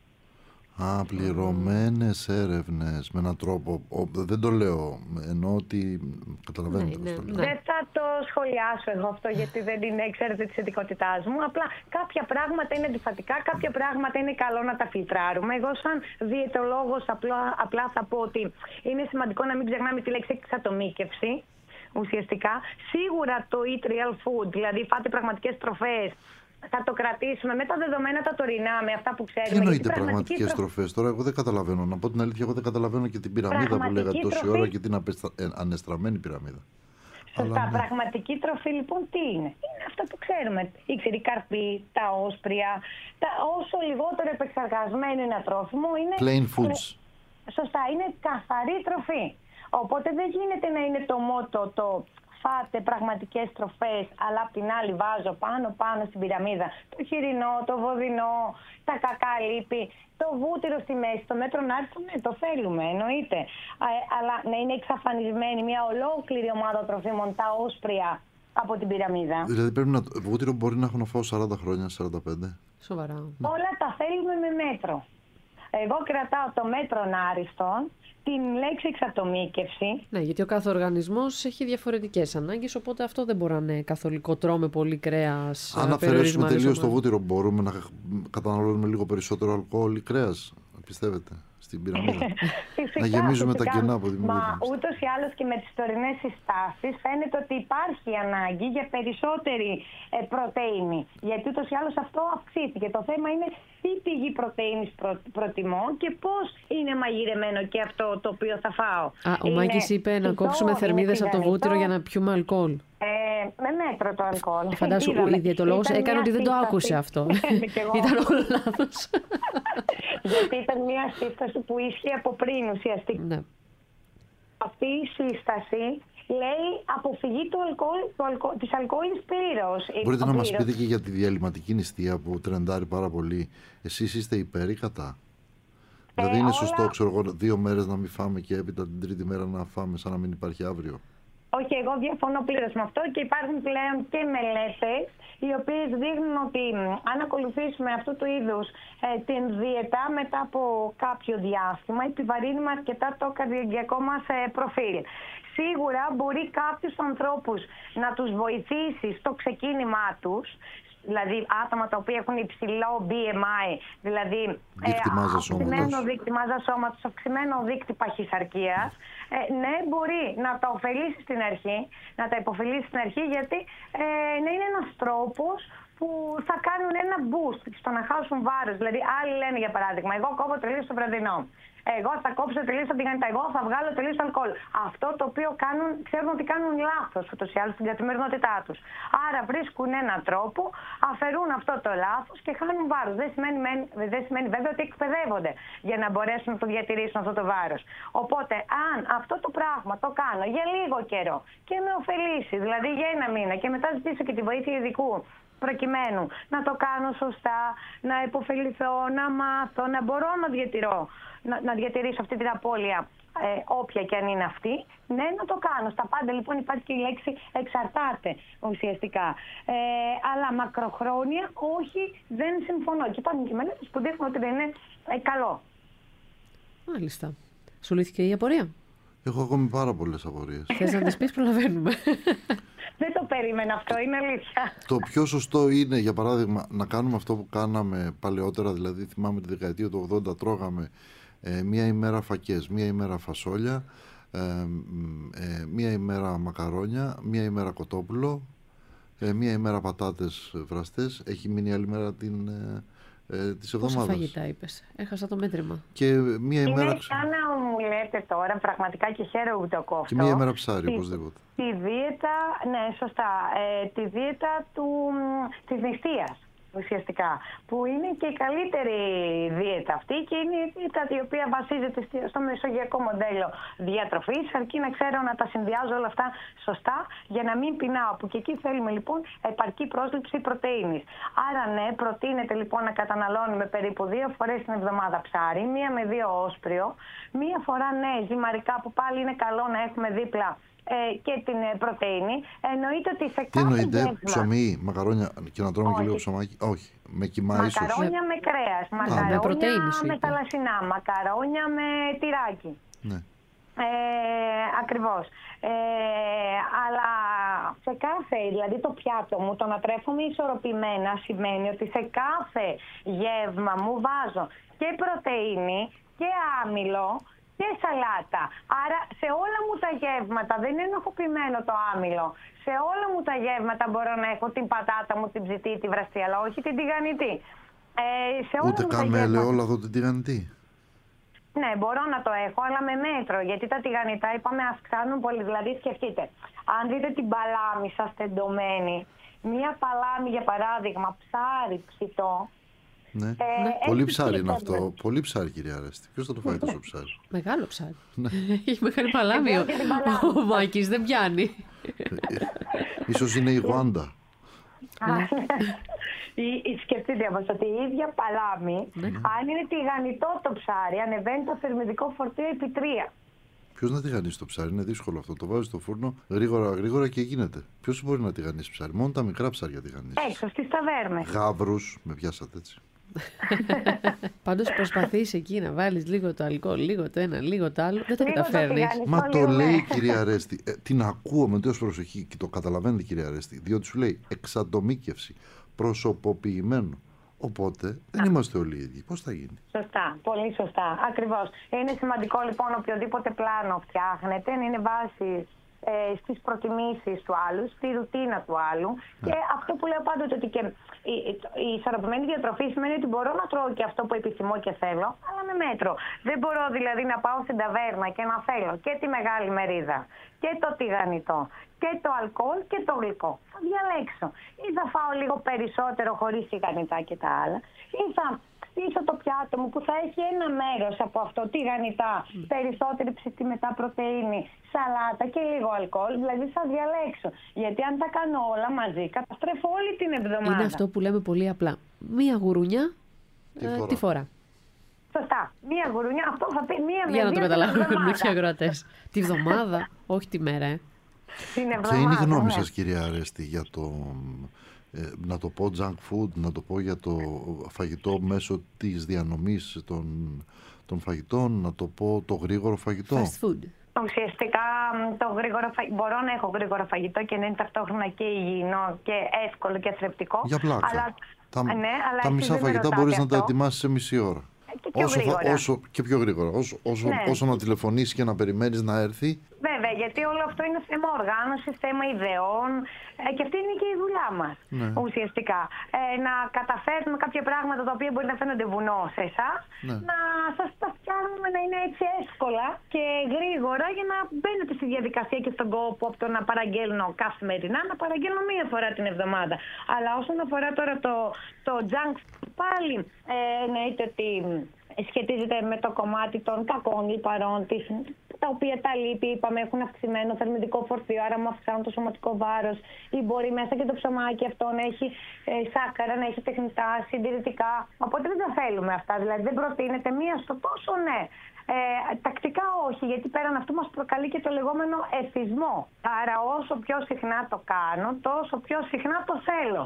Πληρωμένες έρευνες με έναν τρόπο. Δεν το λέω, εννοώ ότι καταλαβαίνετε πώς το λέω. Δεν θα το σχολιάσω εγώ αυτό, γιατί δεν είναι, ξέρετε, της ειδικότητάς μου. Απλά κάποια πράγματα είναι αντιφατικά, κάποια πράγματα είναι καλό να τα φιλτράρουμε. Εγώ σαν διαιτολόγος απλά θα πω ότι είναι σημαντικό να μην ξεχνάμε τη λέξη εξατομίκευση. Ουσιαστικά, σίγουρα το eat real food, δηλαδή φάτε πραγματικές τροφές, θα το κρατήσουμε με τα δεδομένα τα τωρινά, με αυτά που ξέρουμε. Τι εννοείται πραγματικές τροφές? Τώρα εγώ δεν καταλαβαίνω. Να πω την αλήθεια, εγώ δεν καταλαβαίνω και την πυραμίδα που λέγατε τόση ώρα και την ανεστραμμένη πυραμίδα. Σωστά. Αλλά, πραγματική τροφή λοιπόν τι είναι? Είναι αυτά που ξέρουμε. Η ξηρή καρπή, τα όσπρια, όσο λιγότερο επεξεργασμένο είναι τρόφιμο είναι... Plain foods. Σωστά, είναι καθαρή τροφή. Οπότε δεν γίνεται να είναι το μότο το φάτε πραγματικές τροφές, αλλά απ' την άλλη βάζω πάνω στην πυραμίδα το χοιρινό, το βοδινό, τα κακά λίπη, το βούτυρο στη μέση, το μέτρο άριστο, ναι, το θέλουμε, εννοείται. Αλλά να είναι εξαφανισμένη μια ολόκληρη ομάδα τροφίμων, τα όσπρια, από την πυραμίδα. Δηλαδή πρέπει να... βούτυρο μπορεί να έχω να φάω 40 χρόνια, 45. Σοβαρά. Όλα τα θέλουμε με μέτρο. Εγώ κρατάω το μέτρο άριστον, την λέξη εξατομίκευση. Ναι, γιατί ο κάθε οργανισμός έχει διαφορετικές ανάγκες, οπότε αυτό δεν μπορεί να είναι καθολικό. Τρώμε πολύ κρέας. Αν αφαιρέσουμε τελείως το βούτυρο, μπορούμε να καταναλώνουμε λίγο περισσότερο αλκοόλ ή κρέας, πιστεύετε, στην πυραμίδα? Φυσικά, να γεμίζουμε φυσικά. τα κενά που δημιουργούνται. Μα ούτως ή άλλως και με τις τωρινές συστάσεις φαίνεται ότι υπάρχει ανάγκη για περισσότερη πρωτεΐνη. Γιατί ούτως ή άλλως αυτό αυξήθηκε. Το θέμα είναι τι πηγή πρωτεΐνης προτιμώ και πώς είναι μαγειρεμένο και αυτό το οποίο θα φάω. Ο Μάκης είπε να κόψουμε θερμίδες από το βούτυρο για να πιούμε αλκοόλ. Με μέτρο το αλκοόλ. Φαντάσου, ο ιδιαιτολόγος έκανε ότι δεν το άκουσε αυτό. Ήταν όλο λάθος. Γιατί ήταν μια σύσταση που ίσχυε από πριν ουσιαστικά. Ναι. Αυτή η σύσταση λέει αποφυγή της αλκοόλης πλήρως. Μπορείτε να μας πείτε και για τη διαλυματική νηστεία που τρεντάρει πάρα πολύ. Εσείς είστε υπέρ ή κατά? Δηλαδή είναι σωστό, ξέρω εγώ, 2 μέρες να μην φάμε και έπειτα την τρίτη μέρα να φάμε σαν να μην υπάρχει αύριο? Όχι, εγώ διαφωνώ πλήρως με αυτό και υπάρχουν πλέον και μελέτες οι οποίες δείχνουν ότι αν ακολουθήσουμε αυτού του είδους την δίαιτα μετά από κάποιο διάστημα επιβαρύνουμε αρκετά το καρδιαγγειακό μας προφίλ. Σίγουρα μπορεί κάποιους ανθρώπους να τους βοηθήσει στο ξεκίνημά τους, δηλαδή άτομα τα οποία έχουν υψηλό BMI, δηλαδή αυξημένο δείκτη μάζας σώματος, αυξημένο δείκτη παχυσαρκίας, ναι, μπορεί να τα ωφελήσει στην αρχή, να τα υποφελήσει στην αρχή, γιατί να είναι ένας τρόπος που θα κάνουν ένα boost στο να χάσουν βάρος. Δηλαδή, άλλοι λένε για παράδειγμα, εγώ κόβω τελείως το βραδινό. Εγώ θα κόψω τελείως τα τηγανιτά. Εγώ θα βγάλω τελείως το αλκοόλ. Αυτό το οποίο ξέρουν ότι κάνουν λάθος ούτως ή άλλως στην καθημερινότητά τους. Άρα βρίσκουν έναν τρόπο, αφαιρούν αυτό το λάθος και χάνουν βάρος. Δεν σημαίνει βέβαια ότι εκπαιδεύονται για να μπορέσουν να το διατηρήσουν αυτό το βάρος. Οπότε, αν αυτό το πράγμα το κάνω για λίγο καιρό και με ωφελήσει, δηλαδή για 1 μήνα και μετά ζητήσω και τη βοήθεια ειδικού, προκειμένου να το κάνω σωστά, να υποφεληθώ, να μάθω, να μπορώ να διατηρήσω αυτή την απώλεια, όποια και αν είναι αυτή, ναι, να το κάνω. Στα πάντα λοιπόν υπάρχει και η λέξη εξαρτάται ουσιαστικά. Αλλά μακροχρόνια όχι, δεν συμφωνώ. Και υπάρχουν και μελέτες που δείχνουν ότι δεν είναι καλό. Μάλιστα. Σου λύθηκε η απορία? Έχω ακόμη πάρα πολλές απορίες. Θες να τις πεις? Προλαβαίνουμε. Δεν το περίμενα αυτό, είναι αλήθεια. Το πιο σωστό είναι, για παράδειγμα, να κάνουμε αυτό που κάναμε παλαιότερα, δηλαδή θυμάμαι τη δεκαετία του 80 τρώγαμε 1 ημέρα φακές, 1 ημέρα φασόλια, μία ημέρα μακαρόνια, μία ημέρα κοτόπουλο, μία ημέρα πατάτες βραστές. Έχει μείνει άλλη μέρα της εβδομάδας. Πόσα φαγητά είπες? Έχασα το μέτρημα. Και μία ημέρα... Είναι σαν να μου λέτε τώρα, πραγματικά και χαίρομαι που το κόφτω. Και μία ημέρα ψάρι, οπωσδήποτε. Τη δίαιτα, ναι, σωστά, τη δίαιτα της νηστείας. Ουσιαστικά, που είναι και η καλύτερη δίαιτα αυτή και είναι η δίαιτα η οποία βασίζεται στο μεσογειακό μοντέλο διατροφής, αρκεί να ξέρω να τα συνδυάζω όλα αυτά σωστά για να μην πεινάω, που και εκεί θέλουμε λοιπόν επαρκή πρόσληψη πρωτεΐνης. Άρα ναι, προτείνεται λοιπόν να καταναλώνουμε περίπου 2 φορές την εβδομάδα ψάρι, 1 με 2 όσπριο, 1 φορά ναι ζυμαρικά, που πάλι είναι καλό να έχουμε δίπλα και την πρωτεΐνη. Εννοείται ότι σε κάθε εννοείται, ψωμί, μακαρόνια και να τρώμε και λίγο ψωμάκι? Όχι, με κιμά ίσως. Μακαρόνια με κρέας, μακαρόνια με θαλασσινά, μακαρόνια με τυράκι. Ναι. Ακριβώς. Αλλά σε κάθε, δηλαδή το πιάτο μου, το να τρέφομαι ισορροπημένα σημαίνει ότι σε κάθε γεύμα μου βάζω και πρωτεΐνη και άμυλο και σαλάτα. Άρα σε όλα μου τα γεύματα δεν είναι ενοχοποιημένο το άμυλο. Σε όλα μου τα γεύματα μπορώ να έχω την πατάτα μου, την ψητή, τη βραστή, αλλά όχι την τηγανιτή. Ούτε καν με ελαιόλαδο την τηγανιτή? Ναι, μπορώ να το έχω, αλλά με μέτρο. Γιατί τα τηγανιτά είπαμε αυξάνουν πολύ. Δηλαδή σκεφτείτε, αν δείτε την παλάμη σας τεντωμένη, μία παλάμη για παράδειγμα ψάρι ψητό. Ναι. Πολύ ψάρι είναι αυτό. Πολύ ψάρι, κυρία Αρέστη. Ποιος θα το φάει τόσο ψάρι? Μεγάλο ψάρι. Έχει μεγάλη παλάμη. Ο Μάκης δεν πιάνει. Ίσως είναι η Γουάντα. Σκεφτείτε όμως ότι η ίδια παλάμη, αν είναι τηγανιτό το ψάρι, ανεβαίνει το θερμιδικό φορτίο επί 3. Ποιος να τηγανίσει το ψάρι? Είναι δύσκολο αυτό. Το βάζει στο φούρνο γρήγορα και γίνεται. Ποιος μπορεί να τηγανίσει ψάρι? Μόνο τα μικρά ψάρια τηγανίσει. Έξω στις ταβέρνες. Γάβρους, με πιάσατε έτσι. Πάντως προσπαθείς εκεί να βάλεις λίγο το αλκοόλ, λίγο το ένα, λίγο το άλλο. Δεν το καταφέρνεις. Μα το λέει η κυρία Αρέστη. Την ακούω με τόσο προσοχή και το καταλαβαίνετε, κυρία Αρέστη. Διότι σου λέει εξατομίκευση, προσωποποιημένο. Οπότε δεν είμαστε όλοι οι ίδιοι. Πώς θα γίνει? Σωστά, πολύ σωστά. Ακριβώς. Είναι σημαντικό λοιπόν οποιοδήποτε πλάνο φτιάχνετε να είναι βάση στις προτιμήσεις του άλλου, στη ρουτίνα του άλλου. Και αυτό που λέω πάντοτε ότι και η ισορροπημένη διατροφή σημαίνει ότι μπορώ να τρώω και αυτό που επιθυμώ και θέλω, αλλά με μέτρο. Δεν μπορώ δηλαδή να πάω στην ταβέρνα και να θέλω και τη μεγάλη μερίδα και το τηγανιτό και το αλκοόλ και το γλυκό. Θα διαλέξω. Ή θα φάω λίγο περισσότερο χωρίς τηγανιτά και τα άλλα, ή θα στήσω το πιάτο μου που θα έχει ένα μέρος από αυτό, τηγανιτά, περισσότερη ψητή μετά πρωτεΐνη, σαλάτα και λίγο αλκοόλ, δηλαδή θα διαλέξω. Γιατί αν τα κάνω όλα μαζί, καταστρέφω όλη την εβδομάδα. Είναι αυτό που λέμε πολύ απλά. Μία γουρούνια τη φορά. Σωστά. Μία γουρούνια, αυτό θα πει μία με για να το καταλάβουν οι οι ακροατές. Τη βδομάδα, όχι τη μέρα. Την εβδομάδα. Και είναι η γνώμη σας, κυρία Αρέστη, για το... να το πω junk food, να το πω για το φαγητό μέσω της διανομής των φαγητών, να το πω το γρήγορο φαγητό? Fast food. Ουσιαστικά μπορώ να έχω γρήγορο φαγητό και να είναι ταυτόχρονα και υγιεινό και εύκολο και θρεπτικό. Για πλάκα. Αλλά, τα μισά φαγητά μπορείς να τα ετοιμάσεις σε μισή ώρα. Και πιο γρήγορα. Όσο να τηλεφωνήσεις και να περιμένεις να έρθει. Βέβαια, γιατί όλο αυτό είναι θέμα οργάνωσης, θέμα ιδεών και αυτή είναι και η δουλειά μας. Ναι. Ουσιαστικά. Να καταφέρνουμε κάποια πράγματα τα οποία μπορεί να φαίνονται βουνό σε εσάς, ναι, να σας τα φτιάχνουμε να είναι έτσι εύκολα και γρήγορα για να μπαίνετε στη διαδικασία και στον κόπο από το να παραγγέλνω καθημερινά, να παραγγέλνω 1 φορά την εβδομάδα. Αλλά όσον αφορά τώρα το junk food, πάλι εννοείται ότι σχετίζεται με το κομμάτι των κακών λιπαρών, τα οποία τα λίπη, είπαμε, έχουν αυξημένο θερμιδικό φορτίο, άρα μου αυξάνουν το σωματικό βάρος, ή μπορεί μέσα και το ψωμάκι αυτό να έχει σάκαρα, να έχει τεχνητά, συντηρητικά. Οπότε δεν τα θέλουμε αυτά. Δηλαδή δεν προτείνεται μία στο τόσο, ναι. Τακτικά όχι, γιατί πέραν αυτού μας προκαλεί και το λεγόμενο εθισμό. Άρα όσο πιο συχνά το κάνω, τόσο πιο συχνά το θέλω.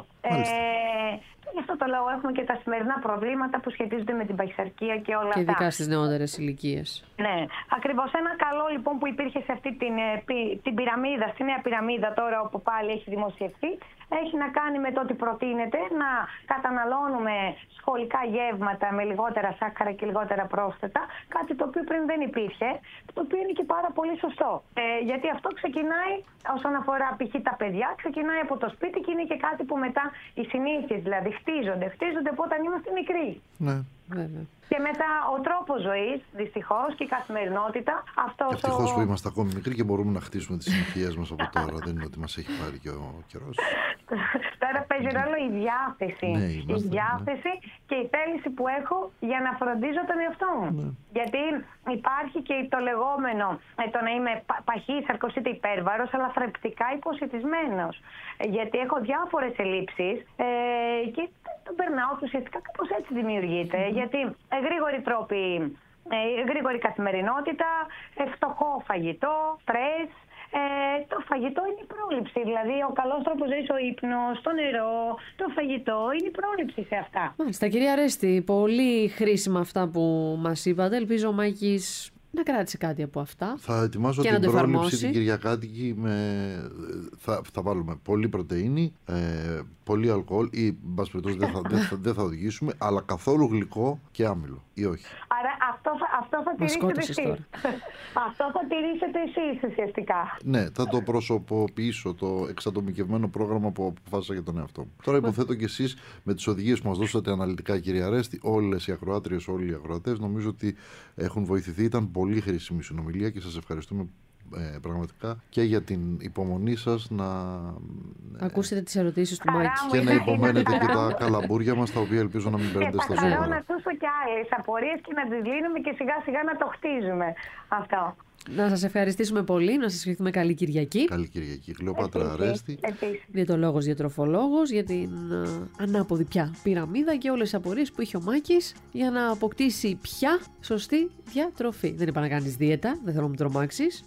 Γι' αυτό το λόγο έχουμε και τα σημερινά προβλήματα που σχετίζονται με την παχυσαρκία και όλα αυτά. Και ειδικά στις νεότερες ηλικίες. Ναι, ακριβώς. Ένα καλό λοιπόν που υπήρχε σε αυτή την πυραμίδα, στη νέα πυραμίδα τώρα όπου πάλι έχει δημοσιευθεί, έχει να κάνει με το ότι προτείνεται να καταναλώνουμε σχολικά γεύματα με λιγότερα σάκαρα και λιγότερα πρόσθετα, κάτι το οποίο πριν δεν υπήρχε, το οποίο είναι και πάρα πολύ σωστό. Γιατί αυτό ξεκινάει, όσον αφορά π.χ. τα παιδιά, ξεκινάει από το σπίτι και είναι και κάτι που μετά οι συνήθειες δηλαδή χτίζονται από όταν είμαστε μικροί. Ναι. Βέβαια. Και μετά ο τρόπος ζωής, δυστυχώς, και η καθημερινότητα. Ευτυχώς που είμαστε ακόμη μικροί και μπορούμε να χτίσουμε τις συνήθειές μας από τώρα. Δεν είναι ότι μας έχει πάρει και ο καιρός. Τώρα παίζει ρόλο η διάθεση. Ναι, η διάθεση και η θέληση που έχω για να φροντίζω τον εαυτό μου. Ναι. Γιατί υπάρχει και το λεγόμενο το να είμαι παχύσαρκος είτε υπέρβαρος, αλλά θρεπτικά υποσιτισμένος. Γιατί έχω διάφορες ελλείψεις και τον περνάω ουσιαστικά κάπως έτσι δημιουργείται. Γιατί γρήγοροι τρόποι, γρήγορη καθημερινότητα, φτωχό φαγητό, στρες. Το φαγητό είναι η πρόληψη. Δηλαδή, ο καλός τρόπος ζωής, ο ύπνος, το νερό, το φαγητό είναι η πρόληψη σε αυτά. Μάλιστα, κυρία Αρέστη, πολύ χρήσιμα αυτά που μας είπατε. Ελπίζω ο Μάκης να κράτησε κάτι από αυτά. Θα ετοιμάσω και την πρόληψη την Κυριακάτικη θα βάλουμε πολύ πρωτεΐνη, πολύ αλκοόλ ή μπας περιπτώσει δεν θα οδηγήσουμε, αλλά καθόλου γλυκό και άμυλο ή όχι. Άρα αυτό θα τηρήσετε εσείς. Αυτό θα τηρήσετε εσείς ουσιαστικά. Ναι, θα το προσωποποιήσω το εξατομικευμένο πρόγραμμα που αποφάσισα για τον εαυτό μου. Τώρα υποθέτω και εσείς με τις οδηγίες που μας δώσατε αναλυτικά, κυρία Αρέστη, όλες οι ακροάτριες, όλοι οι ακροατές, νομίζω ότι έχουν βοηθηθεί. Ήταν πολύ χρήσιμη συνομιλία και σας ευχαριστούμε πραγματικά και για την υπομονή σας να ακούσετε τις ερωτήσεις του Μάκη και να υπομένετε και τα καλαμπούρια μας, τα οποία ελπίζω να μην παίρνετε στα σοβαρά. Και να ακούσω και άλλες απορίες και να τις λύνουμε και σιγά σιγά να το χτίζουμε αυτό. Να σας ευχαριστήσουμε πολύ, να σας ευχηθούμε καλή Κυριακή. Καλή Κυριακή. Κλεοπάτρα Αρέστη. Διαιτολόγος, διατροφολόγος για την ανάποδη πια πυραμίδα και όλες τις απορίες που είχε ο Μάκης για να αποκτήσει πια σωστή διατροφή. Δεν είπα να κάνεις δίαιτα, δεν θέλω να μου τρομάξεις.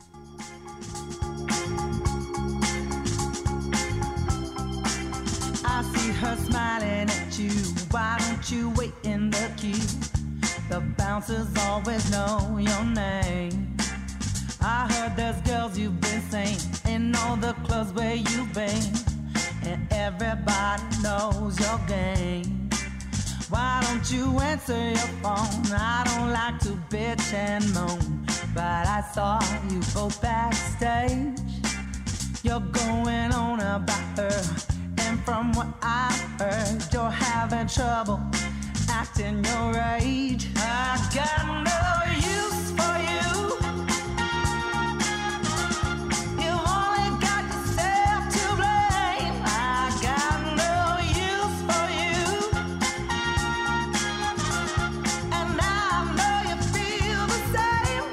I see her smiling at you. Why don't you wait in the queue? The bouncers always know your name. I heard there's girls you've been saying in all the clubs where you've been, and everybody knows your game. Why don't you answer your phone? I don't like to bitch and moan, but I saw you both backstage. You're going on about her, and from what I heard, you're having trouble acting your age. I got no use for you. You've only got yourself to blame. I got no use for you, and I know you feel the same.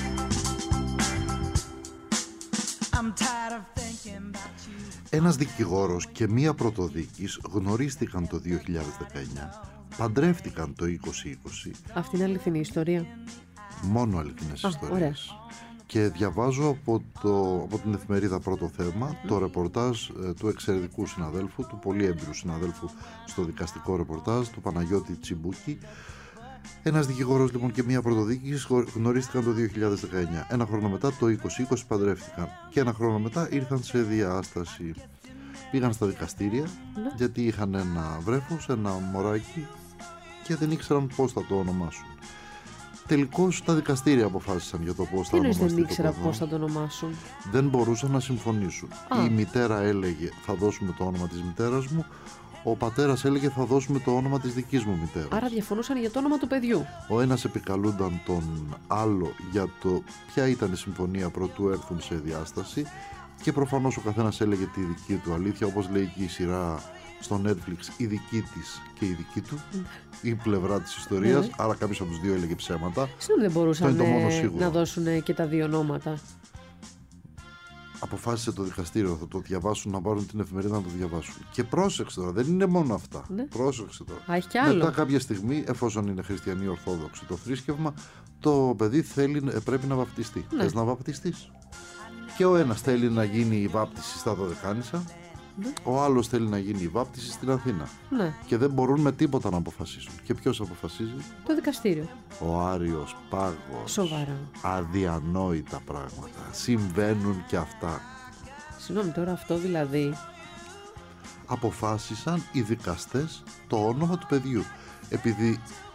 I'm tired of thinking about you. Ένας δικηγόρος και μία πρωτοδίκης γνωρίστηκαν το 2019, παντρεύτηκαν το 2020. Αυτή είναι αληθινή ιστορία. Μόνο αληθινές ιστορίες. Ωραία. Και διαβάζω από την εφημερίδα Πρώτο Θέμα το ρεπορτάζ του εξαιρετικού συναδέλφου, του πολύ έμπειρου συναδέλφου στο δικαστικό ρεπορτάζ, του Παναγιώτη Τσιμπούκη. Ένας δικηγόρος λοιπόν και μία πρωτοδίκης γνωρίστηκαν το 2019. Ένα χρόνο μετά, το 2020, παντρεύτηκαν. Και ένα χρόνο μετά ήρθαν σε διάσταση. Πήγαν στα δικαστήρια γιατί είχαν ένα βρέφος, ένα μωράκι και δεν ήξεραν πώς θα το ονομάσουν. Τελικώς τα δικαστήρια αποφάσισαν για το πώς θα ονομαστεί. Δεν ήξερα πώς θα το ονομάσουν. Δεν μπορούσαν να συμφωνήσουν. Η μητέρα έλεγε θα δώσουμε το όνομα της μητέρας μου. Ο πατέρας έλεγε θα δώσουμε το όνομα της δικής μου μητέρας. Άρα διαφωνούσαν για το όνομα του παιδιού. Ο ένας επικαλούνταν τον άλλο για το ποια ήταν η συμφωνία προτού έρθουν σε διάσταση και προφανώς ο καθένας έλεγε τη δική του αλήθεια, όπως λέει και η σειρά στο Netflix, η δική της και η δική του, η πλευρά της ιστορίας, άρα κάποιος από τους δύο έλεγε ψέματα. Συγγνώμη, δεν μπορούσαν να δώσουν και τα δύο ονόματα. Αποφάσισε το δικαστήριο, θα το διαβάσουν, να πάρουν την εφημερίδα να το διαβάσουν. Και πρόσεξε τώρα, δεν είναι μόνο αυτά. Ναι. Πρόσεξε τώρα. Έχει κι άλλο. Μετά κάποια στιγμή, εφόσον είναι χριστιανοί ορθόδοξοι το θρήσκευμα, το παιδί πρέπει να βαπτιστεί. Ναι. Θες να βαπτιστείς? Και ο ένας θέλει να γίνει η βάπτιση στα Δωδεκάνησα, ο άλλος θέλει να γίνει η βάπτιση στην Αθήνα. Ναι. Και δεν μπορούν με τίποτα να αποφασίσουν. Και ποιος αποφασίζει? Το δικαστήριο. Ο Άριος Πάγος. Σοβαρά. Αδιανόητα πράγματα. Συμβαίνουν και αυτά. Συγγνώμη τώρα, αυτό δηλαδή. Αποφάσισαν οι δικαστές το όνομα του παιδιού. Επειδή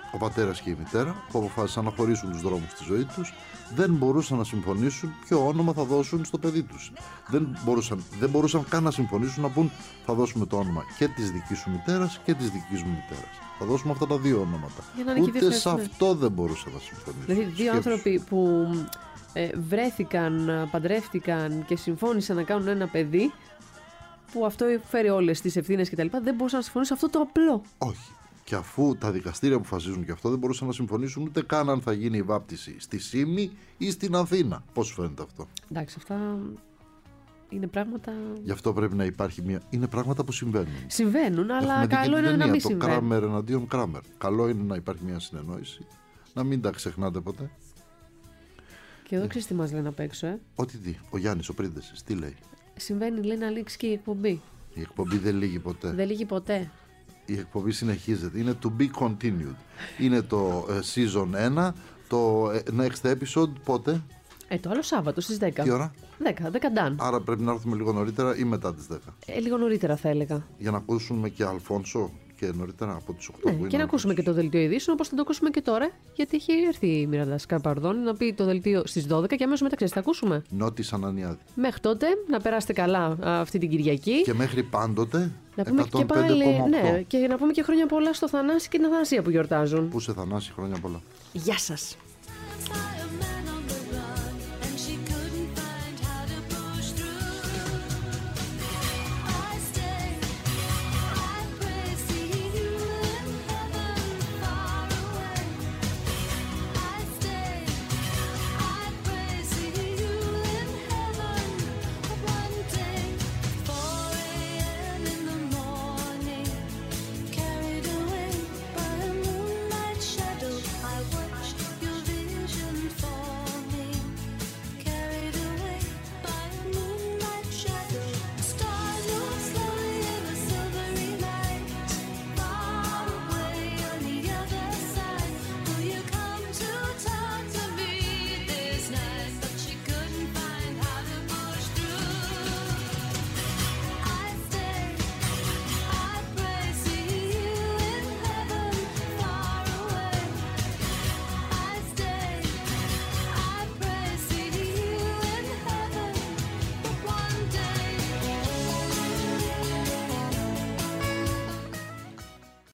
ο πατέρας και η μητέρα, που αποφάσισαν να χωρίσουν τους δρόμους στη ζωή τους, δεν μπορούσαν να συμφωνήσουν ποιο όνομα θα δώσουν στο παιδί τους. Δεν μπορούσαν καν να συμφωνήσουν να πούν θα δώσουμε το όνομα και της δικής σου μητέρας και της δικής μου μητέρας. Θα δώσουμε αυτά τα δύο ονόματα. Ούτε σε αυτό δεν μπορούσαν να συμφωνήσουν. Δηλαδή, δύο άνθρωποι που βρέθηκαν, παντρεύτηκαν και συμφώνησαν να κάνουν ένα παιδί, που αυτό φέρει όλες τις ευθύνες κτλ., δεν μπορούσαν να συμφωνήσουν σε αυτό το απλό. Όχι. Και αφού τα δικαστήρια αποφασίζουν και αυτό, δεν μπορούσαν να συμφωνήσουν ούτε καν αν θα γίνει η βάπτιση στη Σύμη ή στην Αθήνα. Πώς φαίνεται αυτό? Εντάξει, αυτά είναι πράγματα. Γι' αυτό πρέπει να υπάρχει μια. Είναι πράγματα που συμβαίνουν. Συμβαίνουν, αλλά καλό είναι να μην συμβαίνουν. Το Κράμερ εναντίον Κράμερ. Καλό είναι να υπάρχει μια συνεννόηση. Να μην τα ξεχνάτε ποτέ. Και εδώ ξέρεις τι μας λένε απ' έξω, Ότι τι, ο Γιάννης, ο Πρίντεσης, τι λέει? Συμβαίνει, λέει, να λήξει και η εκπομπή. Η εκπομπή δεν λύγει ποτέ. Δεν λύγει ποτέ. Η εκπομπή συνεχίζεται. Είναι to be continued. Είναι το season 1. Το next episode πότε? Το άλλο Σάββατο στις 10. Τι ώρα? 10 ντάν. Άρα πρέπει να έρθουμε λίγο νωρίτερα ή μετά τις 10. Λίγο νωρίτερα θα έλεγα. Για να ακούσουμε και Αλφόνσο και νωρίτερα από τις 8. Ναι, και να ακούσουμε και το δελτίο ειδήσεων όπως θα το ακούσουμε και τώρα. Γιατί έχει έρθει η Μιράντα Σκαπαρδόνη να πει το δελτίο στις 12 και αμέσως μετά ξέρεις, θα ακούσουμε. Νότης Ανανιάδη. Μέχρι τότε να περάσετε καλά αυτή την Κυριακή. Και μέχρι πάντοτε. Να πούμε και πάλι, ναι, και να πούμε και χρόνια πολλά στο Θανάση και την Αθανασία που γιορτάζουν. Πού σε Θανάση, χρόνια πολλά. Γεια σας.